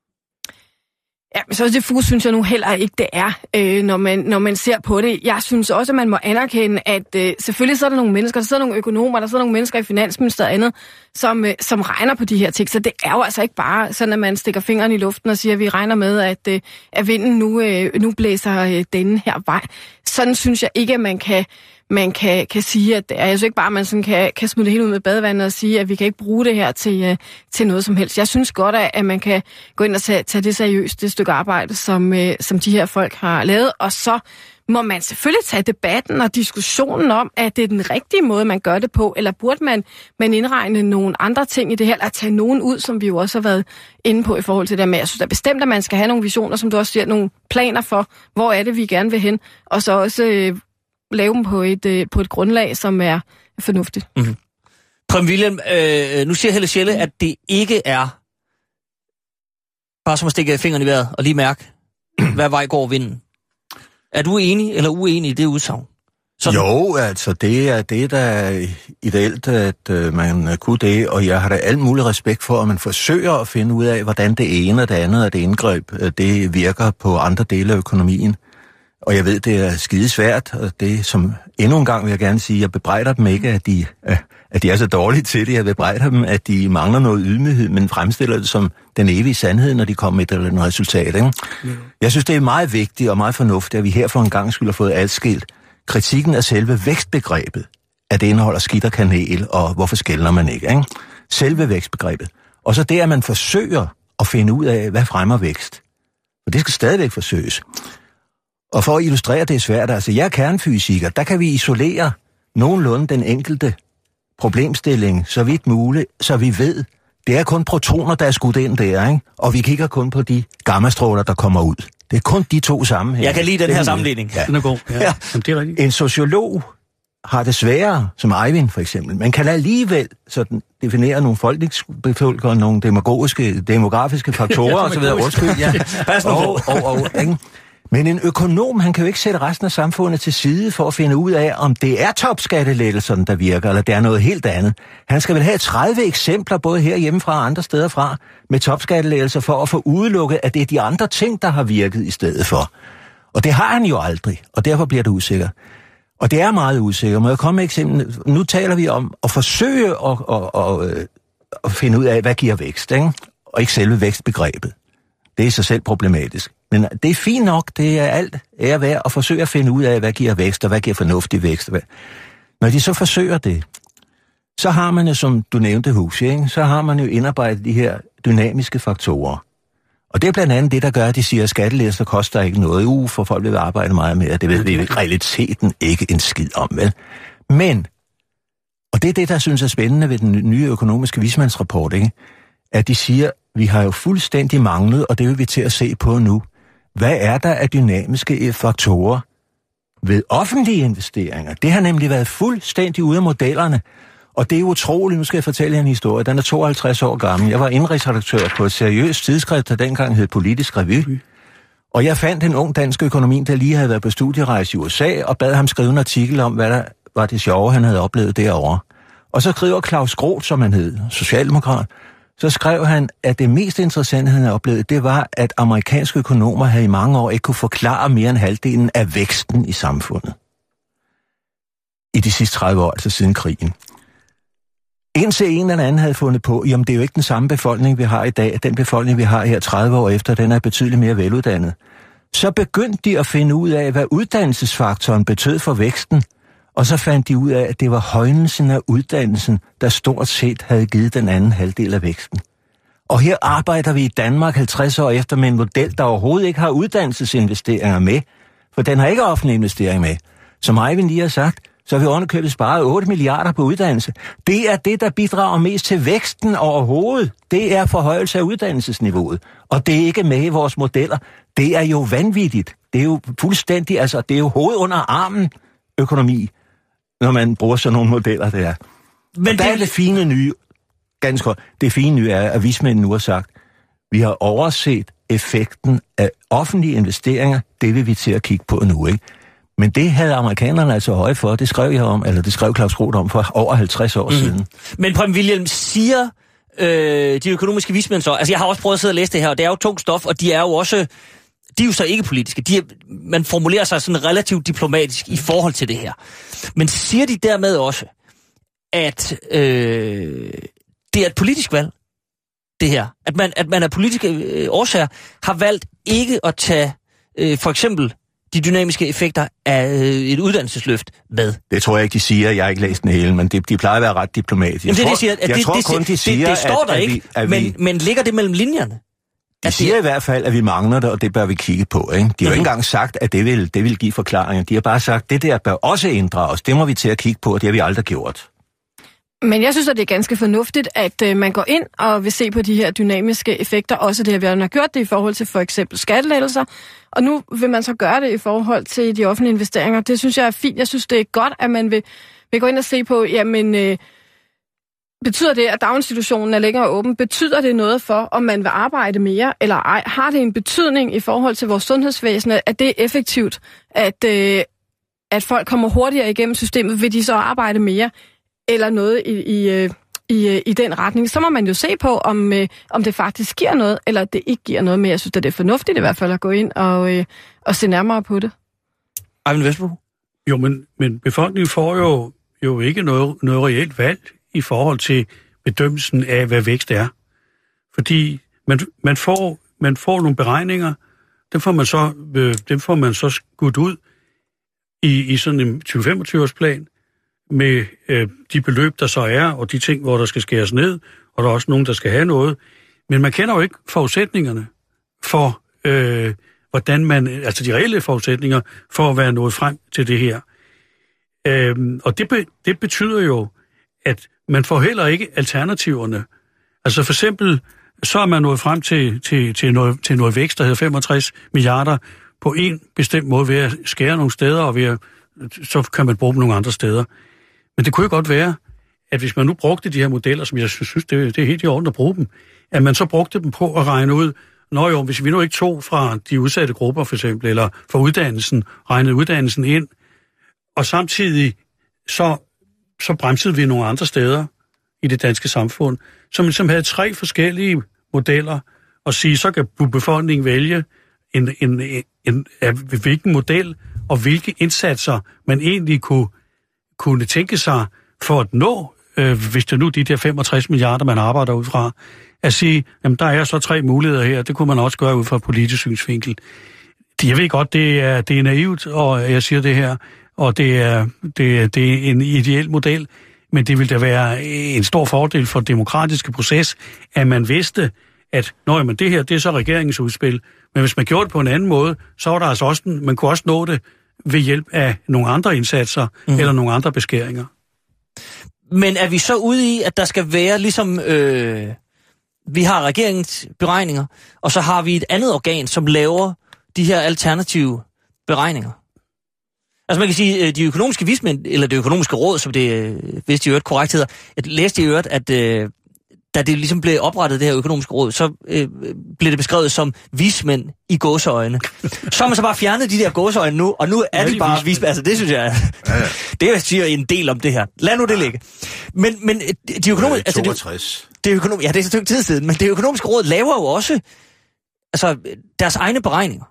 Ja, men så diffus synes jeg nu heller ikke, det er, øh, når, man, når man ser på det. Jeg synes også, at man må anerkende, at øh, selvfølgelig så er der nogle mennesker, der sidder nogle økonomer, der sidder nogle mennesker i Finansministeriet og andet, som, øh, som regner på de her ting. Så det er jo altså ikke bare sådan, at man stikker fingeren i luften og siger, at vi regner med, at, øh, at vinden nu, øh, nu blæser øh, denne her vej. Sådan synes jeg ikke, at man kan... man kan, kan sige, at det er altså ikke bare, at man sådan kan, kan smide det hele ud med badevandet og sige, at vi kan ikke bruge det her til, uh, til noget som helst. Jeg synes godt, at man kan gå ind og tage, tage det seriøst, det stykke arbejde, som, uh, som de her folk har lavet, og så må man selvfølgelig tage debatten og diskussionen om, at det er den rigtige måde, man gør det på, eller burde man, man indregne nogle andre ting i det her, eller tage nogen ud, som vi jo også har været inde på i forhold til det med. Jeg synes da bestemt, at man skal have nogle visioner, som du også siger, nogle planer for, hvor er det, vi gerne vil hen, og så også... Uh, lave dem på et, øh, på et grundlag, som er fornuftigt. Mm-hmm. Preben Wilhjelm, øh, nu siger Helle Sjelle, at det ikke er bare som at stikke fingeren i vejret og lige mærke, hvad vej går vinden. Er du enig eller uenig i det udsagn? Sådan. Jo, altså det er det, der er ideelt, at øh, man kunne det, og jeg har da alt mulig respekt for, at man forsøger at finde ud af, hvordan det ene og det andet af det indgreb, det virker på andre dele af økonomien. Og jeg ved, det er skide svært, og det som endnu en gang vil jeg gerne sige, jeg bebrejder dem ikke, at de, at de er så dårlige til det. Jeg bebrejder dem, at de mangler noget ydmyghed, men fremstiller det som den evige sandhed, når de kommer med et eller andet resultat. Ikke? Ja. Jeg synes, det er meget vigtigt og meget fornuftigt, at vi her for en gang skulle have fået adskilt kritikken af selve vækstbegrebet, at det indeholder skidt og kanel, og hvorfor skelner man ikke? ikke? Selve vækstbegrebet. Og så det, at man forsøger at finde ud af, hvad fremmer vækst. Og det skal stadigvæk forsøges. Og for at illustrere det er svært, altså jeg er kernefysiker, der kan vi isolere nogenlunde den enkelte problemstilling så vidt muligt, så vi ved, det er kun protoner, der er skudt ind der, ikke? Og vi kigger kun på de gammastråler, der kommer ud. Det er kun de to sammenhænge. Jeg kan lide den her sammenligning. Ja. Den er god. Ja. Ja. Jamen, det er rigtigt. En sociolog har det sværere, som Eivind for eksempel. Man kan alligevel sådan definere nogle folkebefolkninger og nogle demagogiske, demografiske faktorer og så videre. Undskyld, ja. Pas nu på. Og, og, og, ikke? Men en økonom, han kan jo ikke sætte resten af samfundet til side for at finde ud af, om det er topskattelettelserne, der virker, eller det er noget helt andet. Han skal vel have tredive eksempler, både herhjemmefra og andre steder fra, med topskattelettelser for at få udelukket, at det er de andre ting, der har virket i stedet for. Og det har han jo aldrig, og derfor bliver det usikker. Og det er meget usikker. Må jeg komme med eksempel? Nu taler vi om at forsøge at, at, at, at finde ud af, hvad giver vækst, ikke? Og ikke selve vækstbegrebet. Det er i sig selv problematisk. Men det er fint nok, det er alt ære værd at forsøge at finde ud af, hvad giver vækst, og hvad giver fornuftig vækst. Når de så forsøger det, så har man jo, som du nævnte, Huxi, ikke? Så har man jo indarbejdet de her dynamiske faktorer. Og det er blandt andet det, der gør, at de siger, at skattelettelser koster ikke noget. Uh, for folk vil arbejde meget mere. Det ved vi i realiteten ikke en skid om, vel? Men, og det er det, der synes er spændende ved den nye økonomiske vismandsrapport, ikke? At de siger, vi har jo fuldstændig manglet, og det vil vi til at se på nu. Hvad er der af dynamiske faktorer ved offentlige investeringer? Det har nemlig været fuldstændig ude af modellerne. Og det er utroligt. Nu skal jeg fortælle jer en historie. Den er tooghalvtreds år gammel. Jeg var indrigsredaktør på et seriøst tidsskrift, der dengang hed Politisk Revy. Og jeg fandt en ung dansk økonomi, der lige havde været på studierejse i U S A, og bad ham skrive en artikel om, hvad der var det sjove, han havde oplevet derovre. Og så skriver Claus Groth, som han hed, socialdemokrat, så skrev han, at det mest interessante, han havde oplevet, det var, at amerikanske økonomer havde i mange år ikke kunne forklare mere end halvdelen af væksten i samfundet. I de sidste tredive år, altså siden krigen. Indtil en eller anden havde fundet på, jamen det er jo ikke den samme befolkning, vi har i dag. Den befolkning, vi har her tredive år efter, den er betydeligt mere veluddannet. Så begyndte de at finde ud af, hvad uddannelsesfaktoren betød for væksten. Og så fandt de ud af, at det var højnelsen af uddannelsen, der stort set havde givet den anden halvdel af væksten. Og her arbejder vi i Danmark halvtreds år efter med en model, der overhovedet ikke har uddannelsesinvesteringer med. For den har ikke offentlig investering med. Som Eivind lige har sagt, så har vi ovenikøbet sparet otte milliarder på uddannelse. Det er det, der bidrager mest til væksten overhovedet. Det er forhøjelse af uddannelsesniveauet. Og det er ikke med i vores modeller. Det er jo vanvittigt. Det er jo fuldstændig, altså det er jo hoved under armen økonomi, når man bruger sådan nogle modeller der. Men og der det... er det fine nye, ganske godt, det fine nye er, at vismændene nu har sagt, vi har overset effekten af offentlige investeringer, det vil vi til at kigge på nu, ikke? Men det havde amerikanerne altså høje for, det skrev jeg om, eller det skrev Claus Groth om for over halvtreds år mm. siden. Men Preben Wilhjelm, siger øh, de økonomiske vismænd så, altså jeg har også prøvet at sidde og læse det her, og det er jo tungt stof, og de er jo også, de er jo så ikke politiske, de er, man formulerer sig sådan relativt diplomatisk i forhold til det her. Men siger de dermed også, at øh, det er et politisk valg, det her, at man, at man af politiske øh, årsager har valgt ikke at tage øh, for eksempel de dynamiske effekter af øh, et uddannelsesløft med. Det tror jeg ikke, de siger. Jeg har ikke læst den hele, men de, de plejer at være ret diplomatiske. Jeg, det, tror, de siger, at jeg det, tror det, kun, de siger, det, det står at, der at ikke, vi, at men, vi, men ligger det mellem linjerne? De siger det, i hvert fald, at vi mangler det, og det bør vi kigge på. Ikke? De har mm-hmm. jo ikke engang sagt, at det vil, det vil give forklaringer. De har bare sagt, at det der bør også inddrages. Det må vi til at kigge på, og det har vi aldrig gjort. Men jeg synes, at det er ganske fornuftigt, at øh, man går ind og vil se på de her dynamiske effekter. Også det, at vi har gjort det i forhold til for eksempel skattelettelser. Og nu vil man så gøre det i forhold til de offentlige investeringer. Det synes jeg er fint. Jeg synes, det er godt, at man vil, vil gå ind og se på, jamen, øh, betyder det, at daginstitutionen er længere åben? Betyder det noget for, om man vil arbejde mere eller ej? Har det en betydning i forhold til vores sundhedsvæsen, at det er effektivt, at, øh, at folk kommer hurtigere igennem systemet? Vil de så arbejde mere? Eller noget i, i, i, i den retning, så må man jo se på, om, om det faktisk giver noget, eller det ikke giver noget. Men jeg synes, at det er fornuftigt i hvert fald at gå ind og, og se nærmere på det. Eivind Vesselbo? Jo, men, men befolkningen får jo, jo ikke noget, noget reelt valg i forhold til bedømmelsen af, hvad vækst er. Fordi man, man, får, man får nogle beregninger, dem får man så, øh, dem får man så skudt ud i, i sådan en tyve femogtyve-års plan, med øh, de beløb, der så er, og de ting, hvor der skal skæres ned, og der er også nogen, der skal have noget. Men man kender jo ikke forudsætningerne for, øh, hvordan man, altså de reelle forudsætninger for at være nået frem til det her. Øh, og det, be, det betyder jo, at man får heller ikke alternativerne. Altså for eksempel, så er man nået frem til, til, til, noget, til noget vækst, der hedder femogtres milliarder, på en bestemt måde ved at skære nogle steder, og ved at, så kan man bruge dem nogle andre steder. Men det kunne jo godt være, at hvis man nu brugte de her modeller, som jeg synes, det, det er helt i orden at bruge dem, at man så brugte dem på at regne ud, nå jo, hvis vi nu ikke tog fra de udsatte grupper for eksempel, eller fra uddannelsen, regnede uddannelsen ind, og samtidig så, så bremsede vi nogle andre steder i det danske samfund, som ligesom havde tre forskellige modeller, og sige, så kan befolkningen vælge en, en, en, en, en, hvilken model og hvilke indsatser man egentlig kunne kunne tænke sig for at nå, øh, hvis det nu de der femogtres milliarder, man arbejder ud fra, at sige, jamen der er så tre muligheder her, det kunne man også gøre ud fra politisk synsvinkel. Jeg ved godt, det er, det er naivt, og jeg siger det her, og det er, det, det er en ideel model, men det ville da være en stor fordel for den demokratiske proces, at man vidste, at når man det her, det er så regeringens udspil, men hvis man gjorde det på en anden måde, så var der altså også, man kunne også nå det ved hjælp af nogle andre indsatser, mm. eller nogle andre beskæringer. Men er vi så ude i, at der skal være ligesom, øh, vi har regeringens beregninger, og så har vi et andet organ, som laver de her alternative beregninger? Altså man kan sige, de økonomiske vismænd, eller det økonomiske råd, som det, hvis de i øvrigt korrekt hedder, jeg læste i øvrigt, at øh, da det ligesom blev oprettet, det her økonomiske råd, så øh, blev det beskrevet som vismænd i gåseøjne. Så har man så bare fjernet de der gåseøjne nu, og nu er ja, de, de bare vismænd. vismænd. Altså det synes jeg, ja, ja. det siger en del om det her. Lad nu det ligge. Men, men de økonomiske... Altså, toogtres. Det, det økonom, ja, det er et stykke tid siden, men det økonomiske råd laver jo også altså, deres egne beregninger.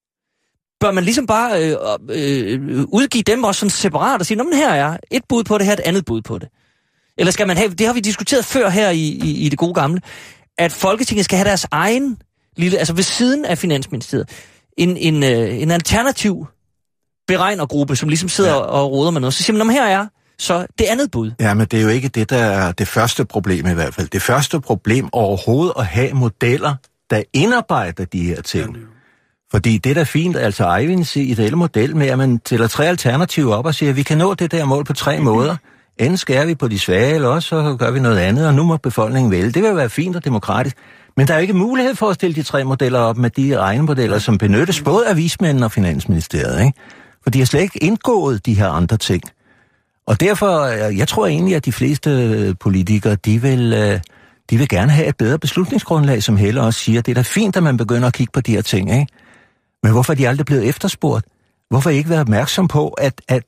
Bør man ligesom bare øh, øh, udgive dem også sådan separat og sige, nå, men her er et bud på det, her er et andet bud på det. Eller skal man have, det har vi diskuteret før her i, i, i det gode gamle, at Folketinget skal have deres egen lille, altså ved siden af Finansministeriet, en, en, øh, en alternativ beregnergruppe, som ligesom sidder ja. og råder med noget. Så siger man, nå, her er så det andet bud. Ja, men det er jo ikke det, der er det første problem i hvert fald. Det første problem overhovedet at have modeller, der indarbejder de her ting. Ja, fordi det er da fint, altså Eivinds ideelle model med, at man tæller tre alternativer op og siger, at vi kan nå det der mål på tre mm-hmm. måder. Enten skærer vi på de svage, eller også så gør vi noget andet, og nu må befolkningen vælge. Det vil være fint og demokratisk. Men der er jo ikke mulighed for at stille de tre modeller op med de regnemodeller, som benyttes både af vismændene og Finansministeriet, ikke? For de har slet ikke indgået de her andre ting. Og derfor, jeg tror egentlig, at de fleste politikere, de vil, de vil gerne have et bedre beslutningsgrundlag, som Helle også siger. Det er da fint, at man begynder at kigge på de her ting, ikke? Men hvorfor er de aldrig blevet efterspurgt? Hvorfor ikke være opmærksom på, at, at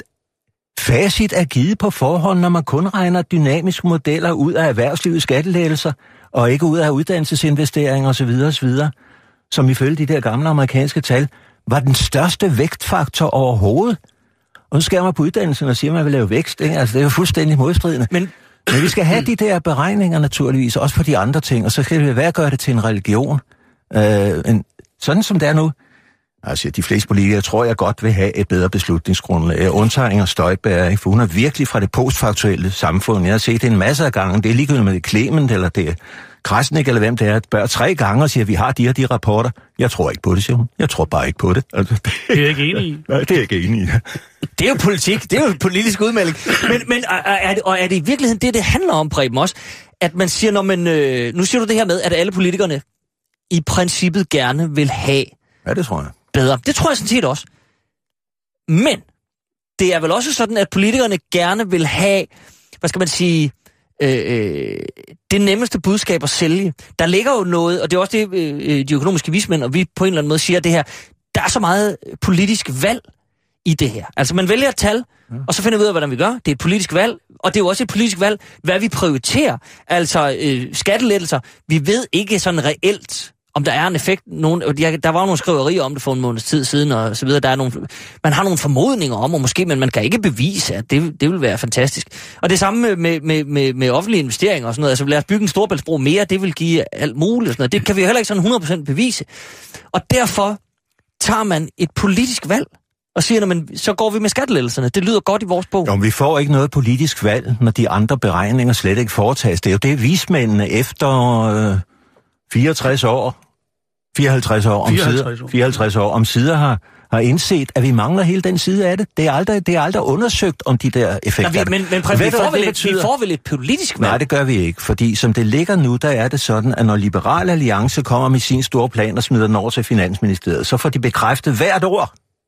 facit er givet på forhånd, når man kun regner dynamiske modeller ud af erhvervslivets skattelettelser, og ikke ud af uddannelsesinvesteringer osv. osv., som ifølge de der gamle amerikanske tal, var den største vægtfaktor overhovedet. Og nu skærer man på uddannelsen og siger, at man vil lave vækst. Ikke? Altså, det er jo fuldstændig modstridende. Men, Men vi skal have de der beregninger naturligvis, også på de andre ting, og så skal det være at gøre det til en religion. Øh, en, sådan som det er nu. Altså, de fleste politikere tror jeg godt vil have et bedre beslutningsgrundlag. Undtager Støjberg, ikke? For hun er virkelig fra det postfaktuelle samfund. Jeg har set det en masse af gange. Det er ligegyldigt med det Clement, eller det er Krasnik, eller hvem det er, bør tre gange og siger, at vi har de her de rapporter. Jeg tror ikke på det, siger hun. Jeg tror bare ikke på det. Altså, det, det er jeg ikke enig i. Nej, det er jeg ikke enig i. Det er jo politik. Det er jo en politisk udmelding. Men, men er det, og er det i virkeligheden det, det handler om, Preben, også? At man siger, når man... Øh, nu siger du det her med, at alle politikerne i princippet gerne vil have... Ja, det tror jeg. Bedre. Det tror jeg sådan set også. Men det er vel også sådan, at politikerne gerne vil have, hvad skal man sige, øh, det nemmeste budskab at sælge. Der ligger jo noget, og det er også det, øh, de økonomiske vismænd, og vi på en eller anden måde siger det her, der er så meget politisk valg i det her. Altså man vælger et tal, og så finder vi ud af, hvordan vi gør. Det er et politisk valg, og det er jo også et politisk valg, hvad vi prioriterer. Altså øh, skattelettelser. Vi ved ikke sådan reelt, om der er en effekt. Nogen, der var nogle skriverier om det for en måneds tid siden, og så videre. Der er nogle, man har nogle formodninger om, og måske, men man kan ikke bevise, at det, det vil være fantastisk. Og det samme med, med, med, med offentlige investeringer og sådan noget. Altså lad os bygge en Storebæltsbro mere, det vil give alt muligt. Sådan noget. Det kan vi jo heller ikke sådan hundrede procent bevise. Og derfor tager man et politisk valg, og siger, men så går vi med skattelettelserne. Det lyder godt i vores bog. Jo, vi får ikke noget politisk valg, når de andre beregninger slet ikke foretages. Det er jo det, vismændene efter øh, fireogtres år, fireoghalvtreds år, om sider, fireoghalvtreds år om sider har, har indset, at vi mangler hele den side af det. Det er aldrig, det er aldrig undersøgt om de der effekter. Ja, vi, men men præ, vi, får vel et, vi får vel et politisk valg? Nej, det gør vi ikke, fordi som det ligger nu, der er det sådan, at når Liberal Alliance kommer med sin store plan og smider den over til Finansministeriet, så får de bekræftet hvert ord.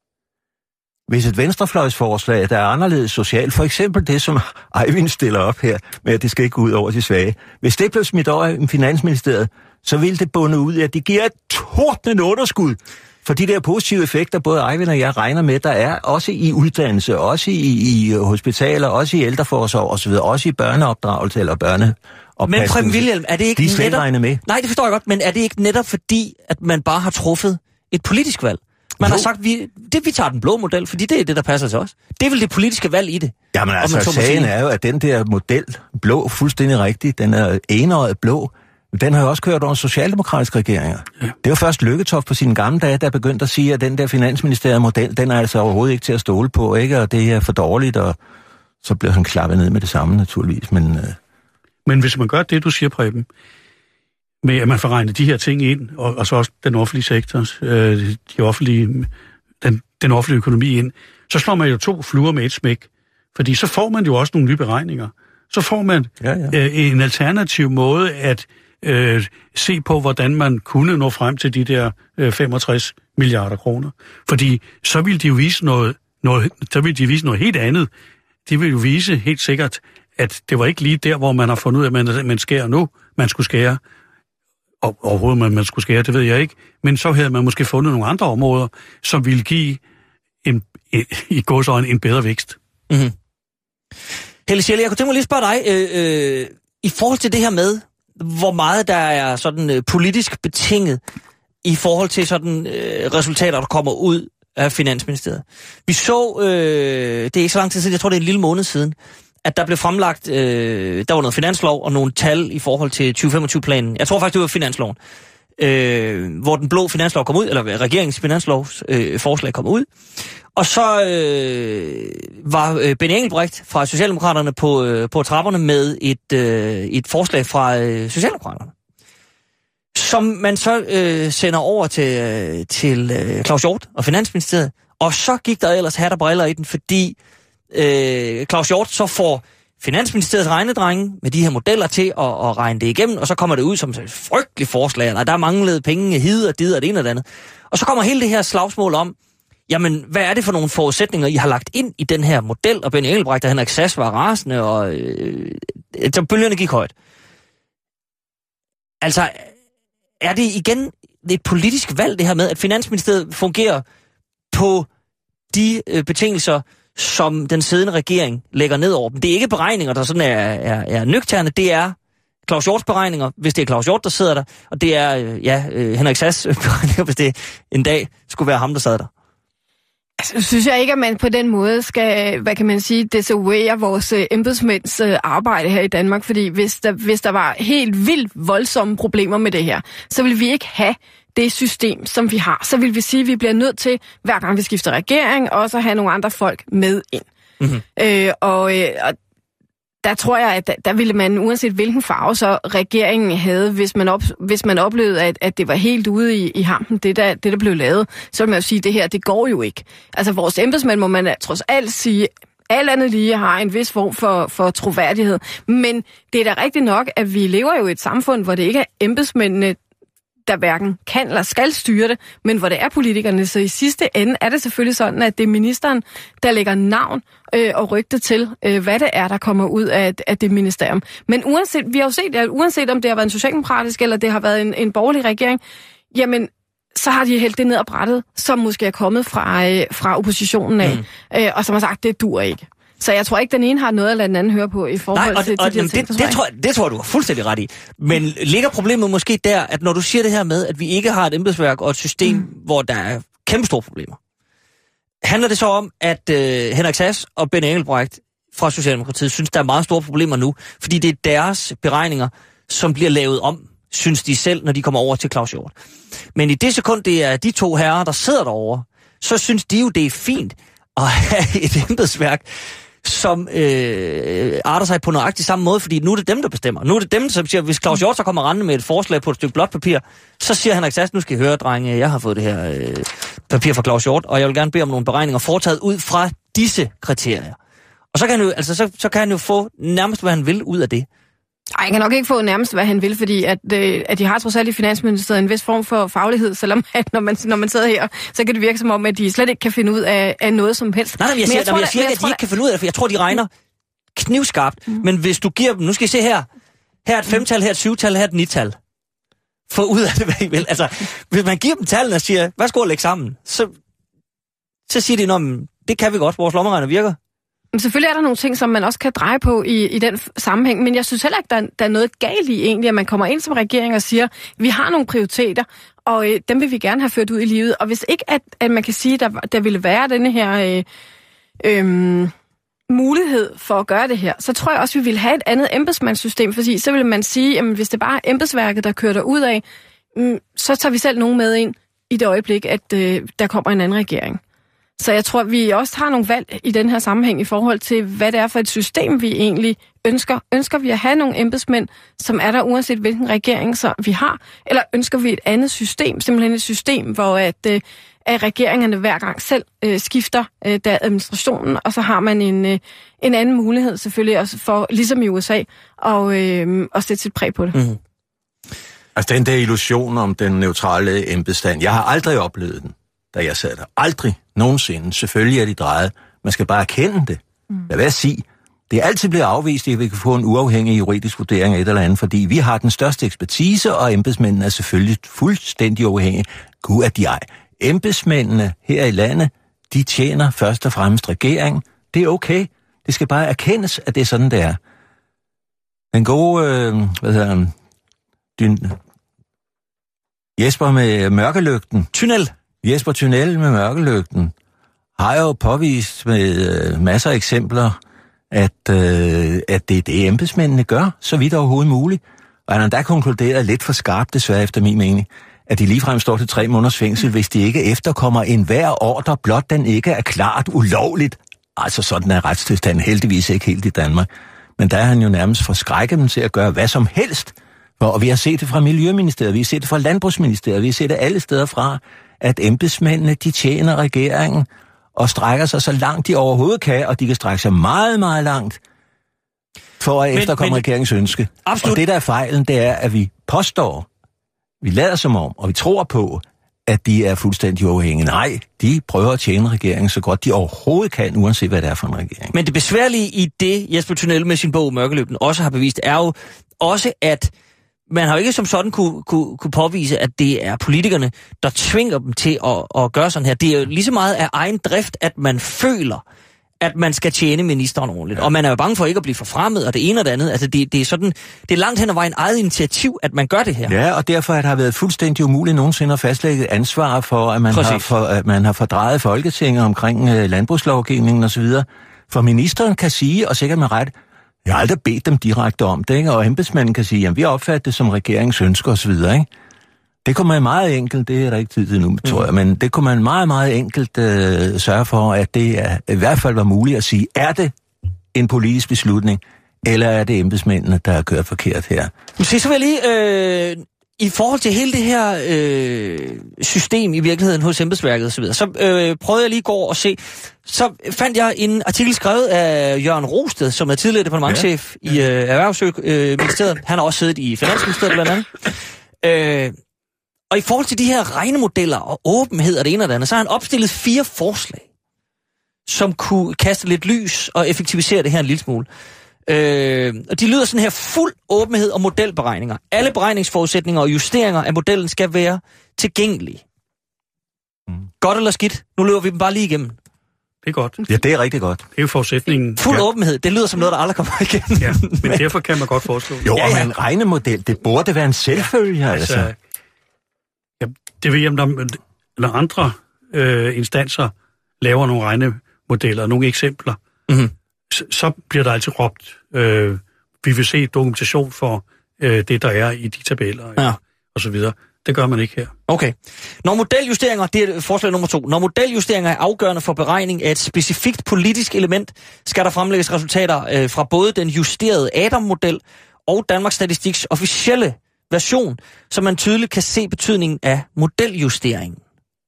Hvis et venstrefløjsforslag, der er anderledes socialt, for eksempel det, som Eivind stiller op her, med at det skal ikke gå ud over de svage, hvis det blev smidt over i Finansministeriet, så ville det bunde ud i, at det giver et tordnende underskud. For de der positive effekter, både Eivind og jeg regner med, der er også i uddannelse, også i, i hospitaler, også i ældreforsorg osv., også i børneopdragelse eller børneoppassning. Men Preben Wilhjelm, er det ikke de netop... regner med. Nej, det forstår jeg godt, men er det ikke netop fordi, at man bare har truffet et politisk valg? Man jo. har sagt, vi, det, vi tager den blå model, fordi det er det, der passer til os. Det er vel det politiske valg i det. Jamen altså, sagen er jo, at den der model, blå, fuldstændig rigtig, den er enøjet blå, Den har jo også kørt over socialdemokratiske regeringer. Ja. Det var først Lykketoft på sine gamle dage, der begyndte at sige, at den der finansministeriet-model, den er altså overhovedet ikke til at stole på, ikke? Og det er for dårligt, og så bliver han klappet ned med det samme, naturligvis. Men, øh... Men hvis man gør det, du siger, Preben, med at man får regnet de her ting ind, og, og så også den offentlige sektor, øh, de offentlige, den, den offentlige økonomi ind, så slår man jo to fluer med et smæk. Fordi så får man jo også nogle nye beregninger. Så får man ja, ja. Øh, en alternativ måde at øh, se på, hvordan man kunne nå frem til de der øh, femogtres milliarder kroner. Fordi så vil de jo vise noget, noget, så vil de vise noget helt andet. De vil jo vise helt sikkert, at det var ikke lige der, hvor man har fundet ud af, at man, man skærer nu, man skulle skære. Og overhovedet man, man skulle skære, det ved jeg ikke. Men så havde man måske fundet nogle andre områder, som ville give en, en, i gåseøjne en bedre vækst. Mm-hmm. Helle Sjelle, jeg kunne tænke mig lige spørge dig, øh, øh, i forhold til det her med, hvor meget der er sådan øh, politisk betinget i forhold til sådan øh, resultater, der kommer ud af Finansministeriet. Vi så, øh, det er ikke så lang tid siden, jeg tror det er en lille måned siden, at der blev fremlagt, øh, der var noget finanslov og nogle tal i forhold til tyve femogtyve-planen. Jeg tror faktisk, det var finansloven, øh, hvor den blå finanslov kom ud, eller regeringens finanslovs øh, forslag kom ud. Og så øh, var øh, Benny Engelbrecht fra Socialdemokraterne på, øh, på trapperne med et, øh, et forslag fra øh, Socialdemokraterne, som man så øh, sender over til, øh, til øh, Claus Hjort og Finansministeriet. Og så gik der ellers hat og briller i den, fordi øh, Claus Hjort så får Finansministeriets regnedrenge med de her modeller til at, at regne det igennem, og så kommer det ud som et frygteligt forslag. Nej, der manglede penge, hid og did og det ene og det andet. Og så kommer hele det her slagsmål om, jamen, hvad er det for nogle forudsætninger, I har lagt ind i den her model? Og Benny Engelbrecht og Henrik Sass var rasende, og øh, så bølgerne gik højt. Altså, er det igen et politisk valg, det her med, at Finansministeriet fungerer på de øh, betingelser, som den siddende regering lægger ned over dem? Det er ikke beregninger, der sådan er, er, er nøgterne, det er Claus Hjorts beregninger, hvis det er Claus Hjort, der sidder der, og det er øh, ja, øh, Henrik Sass beregninger, hvis det en dag skulle være ham, der sad der. Altså, synes jeg ikke, at man på den måde skal, hvad kan man sige, desavouere vores uh, embedsmænds uh, arbejde her i Danmark, fordi hvis der, hvis der var helt vildt voldsomme problemer med det her, så vil vi ikke have det system, som vi har. Så vil vi sige, at vi bliver nødt til, hver gang vi skifter regering, også at have nogle andre folk med ind. Mm-hmm. Øh, og, øh, og der tror jeg, at der, der ville man, uanset hvilken farve så regeringen havde, hvis man, op, hvis man oplevede, at, at det var helt ude i, i hampen, det der, det der blev lavet, så vil man jo sige, at det her, det går jo ikke. Altså vores embedsmænd må man trods alt sige, alt andet lige har en vis form for, for troværdighed. Men det er da rigtigt nok, at vi lever jo i et samfund, hvor det ikke er embedsmændene, der hverken kan eller skal styre det, men hvor det er politikerne. Så i sidste ende er det selvfølgelig sådan, at det er ministeren, der lægger navn øh, og rygte til, øh, hvad det er, der kommer ud af, af det ministerium. Men uanset, vi har jo set, at uanset om det har været en socialdemokratisk, eller det har været en, en borgerlig regering, jamen, så har de hældt det ned ad brættet, som måske er kommet fra, øh, fra oppositionen af, mm. øh, og som har sagt, det duer ikke. Så jeg tror ikke, den ene har noget, eller den anden hører på i forhold Nej, og, til, og, til de det, ting, det, det, tror jeg, det tror jeg, du har fuldstændig ret i. Men ligger problemet måske der, at når du siger det her med, at vi ikke har et embedsværk og et system, mm. hvor der er kæmpe store problemer, handler det så om, at øh, Henrik Sass og Benny Engelbrecht fra Socialdemokratiet synes, der er meget store problemer nu, fordi det er deres beregninger, som bliver lavet om, synes de selv, når de kommer over til Claus Hjort. Men i det sekund, det er de to herrer, der sidder derovre, så synes de jo, det er fint at have et embedsværk, som øh, arter sig på nøjagtig samme måde, fordi nu er det dem, der bestemmer. Nu er det dem, som siger, hvis Claus Hjort så kommer rendende med et forslag på et stykke blåt papir, så siger Henrik Sass, nu skal I høre, drenge, jeg har fået det her øh, papir fra Claus Hjort, og jeg vil gerne bede om nogle beregninger foretaget ud fra disse kriterier. Og så kan han jo, altså, så, så kan han jo få nærmest, hvad han vil ud af det. Ej, jeg kan nok ikke få nærmest, hvad han vil, fordi at, øh, at de har trods alt i Finansministeriet en vis form for faglighed, selvom at når, man, når man sidder her, så kan det virke som om, at de slet ikke kan finde ud af, af noget som helst. Nej, nej, jeg siger, jeg, tror, jeg siger ikke, at de ikke kan finde ud af det, for jeg tror, de regner knivskarpt. Mm. Men hvis du giver dem, nu skal I se her, her er et femtal, her er et syvtal, her er et nital. Få ud af det, hvad I vil. Altså, hvis man giver dem tallene og siger, hvad skal jeg lægge sammen, så, så siger de, nå, det kan vi godt, vores lommeregner virker. Men selvfølgelig er der nogle ting, som man også kan dreje på i, i den sammenhæng, men jeg synes heller ikke, der, der er noget galt i egentlig, at man kommer ind som regering og siger, vi har nogle prioriteter, og øh, dem vil vi gerne have ført ud i livet. Og hvis ikke, at, at man kan sige, at der, der ville være denne her øh, øh, mulighed for at gøre det her, så tror jeg også, vi vil have et andet embedsmandssystem, fordi så vil man sige, at hvis det bare er embedsværket, der kører derud af, så tager vi selv nogen med ind i det øjeblik, at øh, der kommer en anden regering. Så jeg tror, vi også har nogle valg i den her sammenhæng i forhold til, hvad det er for et system, vi egentlig ønsker. Ønsker vi at have nogle embedsmænd, som er der uanset hvilken regering så vi har, eller ønsker vi et andet system, simpelthen et system, hvor at, øh, at regeringerne hver gang selv øh, skifter øh, der administrationen, og så har man en, øh, en anden mulighed selvfølgelig også for, ligesom i U S A, og, øh, at sætte sit præg på det. Mm. Altså den der illusion om den neutrale embedsstand, jeg har aldrig oplevet den, da jeg sad der. Aldrig nogensinde. Selvfølgelig er de drejet. Man skal bare erkende det. Mm. Lad være at sige. Det er altid blevet afvist, at vi kan få en uafhængig juridisk vurdering af et eller andet, fordi vi har den største ekspertise, og embedsmændene er selvfølgelig fuldstændig uafhængige. Gud er de ej. Embedsmændene her i landet, de tjener først og fremmest regeringen. Det er okay. Det skal bare erkendes, at det er sådan, det er. Den gode, øh, hvad hedder han, dyn, Jesper med mørkelygten. Tunnel. Jesper Tunnel med mørkelygten har jo påvist med øh, masser af eksempler, at, øh, at det er det, embedsmændene gør, så vidt overhovedet muligt. Og han har da konkluderet lidt for skarpt, desværre efter min mening, at de ligefrem står til tre måneders fængsel, hvis de ikke efterkommer enhver ordre, blot den ikke er klart ulovligt. Altså sådan er retstilstanden heldigvis ikke helt i Danmark. Men der er han jo nærmest forskrækket dem til at gøre hvad som helst. Og vi har set det fra Miljøministeriet, vi har set det fra Landbrugsministeriet, vi har set det alle steder fra, at embedsmændene, de tjener regeringen og strækker sig så langt, de overhovedet kan, og de kan strække sig meget, meget langt for at men, efterkomme men, regeringens ønske. Absolut. Og det, der er fejlen, det er, at vi påstår, vi lader som om, og vi tror på, at de er fuldstændig uafhængige. Nej, de prøver at tjene regeringen så godt de overhovedet kan, uanset hvad det er for en regering. Men det besværlige i det, Jesper Tunnel med sin bog Mørkelygten også har bevist, er jo også, at man har jo ikke som sådan kunne, kunne, kunne påvise, at det er politikerne, der tvinger dem til at, at gøre sådan her. Det er jo lige så meget af egen drift, at man føler, at man skal tjene ministeren ordentligt. Ja. Og man er jo bange for ikke at blive forfremmet, og det ene og det andet. Altså det, det er sådan, det er langt hen ad vejen eget initiativ, at man gør det her. Ja, og derfor har det været fuldstændig umuligt nogensinde at fastlægge ansvar for, at man, har, for, at man har fordrejet Folketinget omkring uh, landbrugslovgivningen osv. For ministeren kan sige, og sikkert med ret, jeg har aldrig bedt dem direkte om det, ikke? Og embedsmanden kan sige, at vi opfatter det som regeringens ønsker osv., ikke? Det kunne man meget enkelt, det er der ikke tid til nu, mm. tror jeg, men det kunne man meget, meget enkelt øh, sørge for, at det er, i hvert fald var muligt at sige, er det en politisk beslutning, eller er det embedsmændene, der har kørt forkert her? Se, så vil jeg lige, øh, i forhold til hele det her øh, system i virkeligheden hos embedsværket osv., så øh, prøvede jeg lige i går at se, så fandt jeg en artikel skrevet af Jørgen Rosted, som er tidligere departementschef ja. i øh, Erhvervsministeriet. Øh, Han har også siddet i Finansministeriet blandt andet. Øh, Og i forhold til de her regnemodeller og åbenhed og det ene og det andet, så har han opstillet fire forslag, som kunne kaste lidt lys og effektivisere det her en lille smule. Øh, og de lyder sådan her: fuld åbenhed og modelberegninger. Alle beregningsforudsætninger og justeringer af modellen skal være tilgængelige. Mm. Godt eller skidt? Nu løber vi dem bare lige igennem. Det er godt. Ja, det er rigtig godt. Det er jo forudsætningen. Fuld ja. åbenhed, det lyder som noget, der aldrig kommer igennem. Ja, men derfor kan man godt foreslå. Jo, ja, ja. Men en regnemodel, det burde være en selvfølge, ja, altså. altså. Ja, det vil hjemme, når, når andre øh, instanser laver nogle regnemodeller, nogle eksempler, mm-hmm. så, så bliver der altid råbt, øh, vi vil se dokumentation for øh, det, der er i de tabeller ja. og så videre. Det gør man ikke her. Okay. Når modeljusteringer, det er forslag nummer to, når modeljusteringer er afgørende for beregning af et specifikt politisk element, skal der fremlægges resultater øh, fra både den justerede Adam-model og Danmarks Statistiks officielle version, så man tydeligt kan se betydningen af modeljusteringen.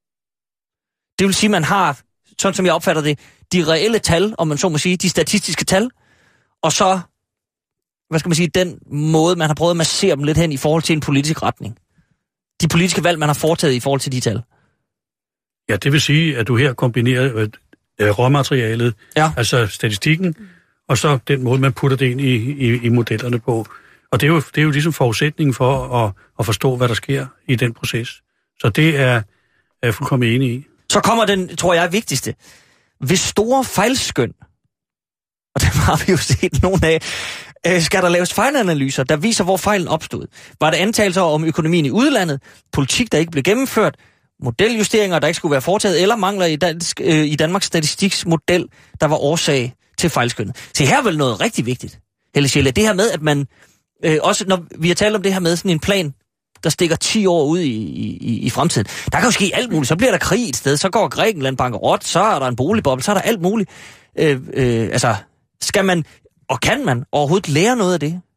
Det vil sige, at man har, sådan som jeg opfatter det, de reelle tal, om man så må sige, de statistiske tal, og så, hvad skal man sige, den måde, man har prøvet at massere dem lidt hen i forhold til en politisk retning. De politiske valg, man har foretaget i forhold til de tal. Ja, det vil sige, at du her kombinerer øh, råmaterialet, ja. altså statistikken, og så den måde, man putter det ind i, i, i modellerne på. Og det er jo, det er jo ligesom forudsætningen for at, at forstå, hvad der sker i den proces. Så det er, er jeg fuldkommen enig i. Så kommer den, tror jeg, vigtigste. Hvis store fejlskøn, og det har vi jo set nogle af, skal der laves fejlanalyser, der viser, hvor fejlen opstod. Var det antagelser om økonomien i udlandet, politik, der ikke blev gennemført, modeljusteringer, der ikke skulle være foretaget, eller mangler i, dansk, øh, i Danmarks Statistiks model, der var årsag til fejlskønnet. Så her er vel noget rigtig vigtigt, Helle Sjelle. Det her med, at man, øh, også når vi har talt om det her med sådan en plan, der stikker ti år ud i, i, i fremtiden. Der kan jo ske alt muligt. Så bliver der krig et sted, så går Grækenland bankerot, så er der en boligboble, så er der alt muligt. Øh, øh, altså, skal man, og kan man overhovedet lære noget af det?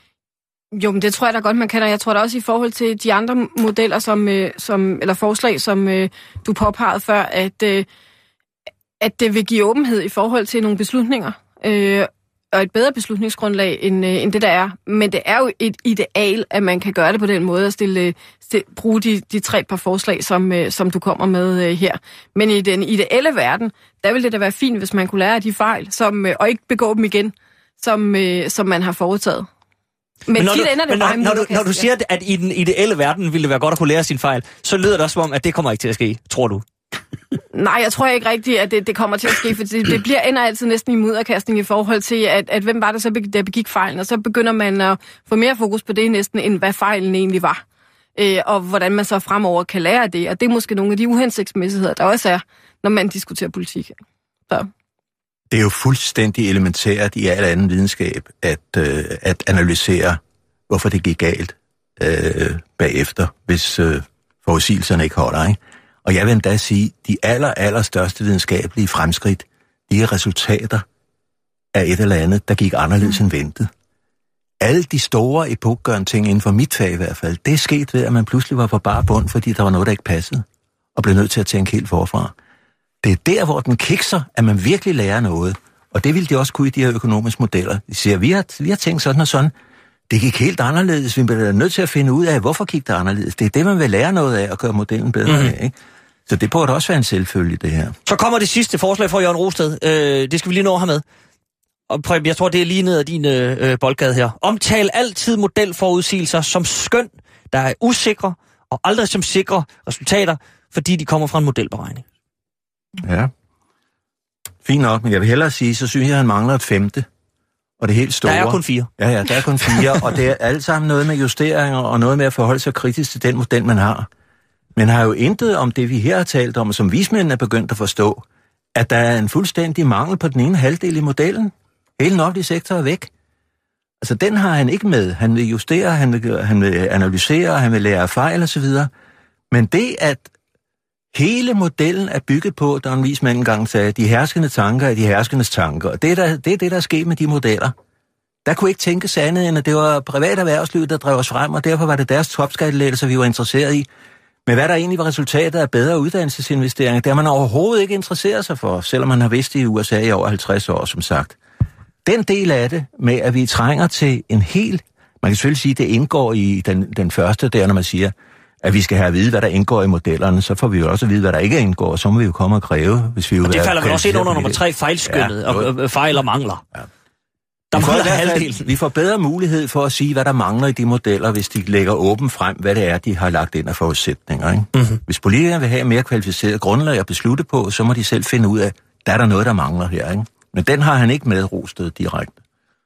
Jo, men det tror jeg da godt, man kan. Og jeg tror da også i forhold til de andre modeller, som, øh, som, eller forslag, som øh, du påpegede før, at, øh, at det vil give åbenhed i forhold til nogle beslutninger. Øh, og et bedre beslutningsgrundlag, end, øh, end det der er. Men det er jo et ideal, at man kan gøre det på den måde, at stille, stille, bruge de, de tre par forslag, som, øh, som du kommer med øh, her. Men i den ideelle verden, der ville det da være fint, hvis man kunne lære af de fejl, som, øh, og ikke begå dem igen, som, øh, som man har foretaget. Men, men når, du, ender det men når, når, du, når du siger, at i den ideelle verden ville det være godt at kunne lære sin fejl, så lyder det også som om, at det kommer ikke til at ske, tror du? Nej, jeg tror ikke rigtigt, at det, det kommer til at ske, for det, det bliver ender altid næsten i mudderkastning i forhold til, at, at hvem var det så, der begik fejlen, og så begynder man at få mere fokus på det næsten, end hvad fejlen egentlig var, øh, og hvordan man så fremover kan lære det, og det er måske nogle af de uhensigtsmæssigheder, der også er, når man diskuterer politik. Så. Det er jo fuldstændig elementært i al anden videnskab, at, øh, at analysere, hvorfor det gik galt øh, bagefter, hvis øh, forudsigelserne ikke holder, ikke? Og jeg vil endda sige, de aller, aller største videnskabelige fremskridt, de er resultater af et eller andet, der gik anderledes end ventet. Alle de store epokegørende ting inden for mit fag i hvert fald, det er sket ved, at man pludselig var på bar bund, fordi der var noget, der ikke passede, og blev nødt til at tænke helt forfra. Det er der, hvor den kikser, at man virkelig lærer noget. Og det vil de også kunne i de her økonomiske modeller. De siger, vi har, vi har tænkt sådan og sådan. Det gik helt anderledes. Vi bliver nødt til at finde ud af, hvorfor gik det anderledes. Det er det, man vil lære noget af og gøre modellen bedre mm-hmm. af, ikke? Så det burde også være en selvfølge, det her. Så kommer det sidste forslag fra Jørgen Rosted. Øh, det skal vi lige nå at have med. Og prøv, jeg tror, det er lige ned ad din øh, boldgade her. Omtal altid modelforudsigelser som skøn, der er usikre, og aldrig som sikre resultater, fordi de kommer fra en modelberegning. Ja. Fint nok, men jeg vil hellere sige, så synes jeg, at han mangler et femte. Og det helt store. Der er kun fire. Ja, ja, der er kun fire, og det er alt sammen noget med justeringer, og noget med at forholde sig kritisk til den model, man har. Men har jo intet om det, vi her har talt om, som vismændene er begyndt at forstå, at der er en fuldstændig mangel på den ene halvdel i modellen. Hele den offentlige sektor er væk. Altså, den har han ikke med. Han vil justere, han vil, han vil analysere, han vil lære af fejl osv. Men det, at hele modellen er bygget på, der en vismand engang sagde, de herskende tanker er de herskendes tanker. Og det er, der, det er det, der er sket med de modeller. Der kunne ikke tænkes andet, end at det var privat erhvervsliv, der drev os frem, og derfor var det deres topskattelettelser, vi var interesseret i. Men hvad der egentlig var resultatet af bedre uddannelsesinvesteringer, det har man overhovedet ikke interesseret sig for, selvom man har vidst det i U S A i over halvtreds år, som sagt. Den del af det, med at vi trænger til en hel, man kan selvfølgelig sige, at det indgår i den, den første der, når man siger, at vi skal have at vide, hvad der indgår i modellerne, så får vi jo også at vide, hvad der ikke indgår, og så må vi jo komme og kræve, hvis vi jo... Og det falder vel også ind under nummer tre, fejlskønnet, ja, og øh, fejl og mangler. Ja. Der vi, får halvdel. vi får bedre mulighed for at sige, hvad der mangler i de modeller, hvis de lægger åbent frem, hvad det er, de har lagt ind af forudsætninger. Ikke? Mm-hmm. Hvis politikerne vil have mere kvalificeret grundlag at beslutte på, så må de selv finde ud af, der er der noget, der mangler her. Ikke? Men den har han ikke med Rosted direkte.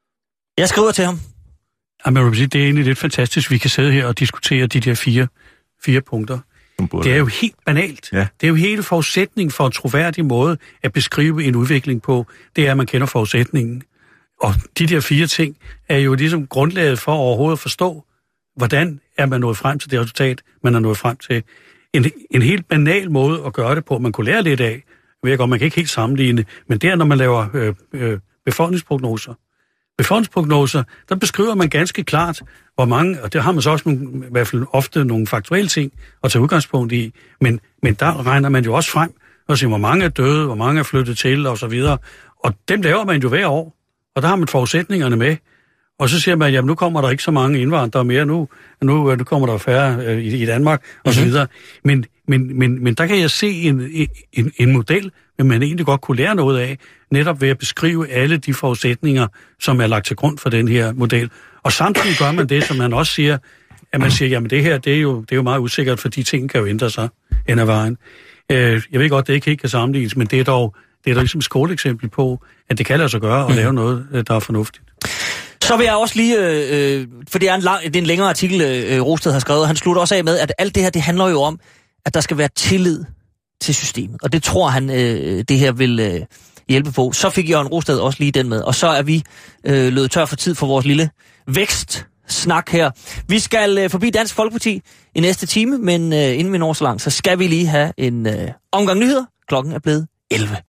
Jeg skriver til ham. Jamen, jeg vil sige, det er egentlig lidt fantastisk, vi kan sidde her og diskutere de der fire, fire punkter. Det er jo helt banalt. Ja. Det er jo hele forudsætning for en troværdig måde at beskrive en udvikling på. Det er, at man kender forudsætningen. Og de der fire ting er jo ligesom grundlaget for overhovedet at forstå, hvordan er man nået frem til det resultat, man er nået frem til. En, en helt banal måde at gøre det på, man kunne lære lidt af. Jeg ved godt, man kan ikke helt sammenligne, men det er, når man laver øh, øh, befolkningsprognoser. Befolkningsprognoser, der beskriver man ganske klart, hvor mange, og det har man så også nogle, i hvert fald ofte nogle faktuelle ting at tage udgangspunkt i, men, men der regner man jo også frem og siger, hvor mange er døde, hvor mange er flyttet til, og så videre. Og dem laver man jo hver år. Og der har man forudsætningerne med. Og så siger man, jamen nu kommer der ikke så mange indvandrere mere, nu, nu, nu kommer der færre øh, i, i Danmark, og mm-hmm. så videre. Men, men, men, men der kan jeg se en, en, en model, men man egentlig godt kunne lære noget af, netop ved at beskrive alle de forudsætninger, som er lagt til grund for den her model. Og samtidig gør man det, som man også siger, at man siger, jamen det her, det er jo, det er jo meget usikkert, fordi ting kan jo ændre sig hen ad vejen. Øh, jeg ved godt, det ikke helt kan sammenlignes, men det er dog Det er da ligesom et skoleeksempel på, at det kan lade sig gøre og mm. lave noget, der er fornuftigt. Så vil jeg også lige, øh, for det er, en lang, det er en længere artikel, øh, Rosted har skrevet, og han slutter også af med, at alt det her, det handler jo om, at der skal være tillid til systemet. Og det tror han, øh, det her vil øh, hjælpe på. Så fik Jørgen Rosted også lige den med, og så er vi øh, løbet tør for tid for vores lille vækstsnak her. Vi skal øh, forbi Dansk Folkeparti i næste time, men øh, inden vi når så langt, så skal vi lige have en øh, omgang nyheder. Klokken er blevet elleve.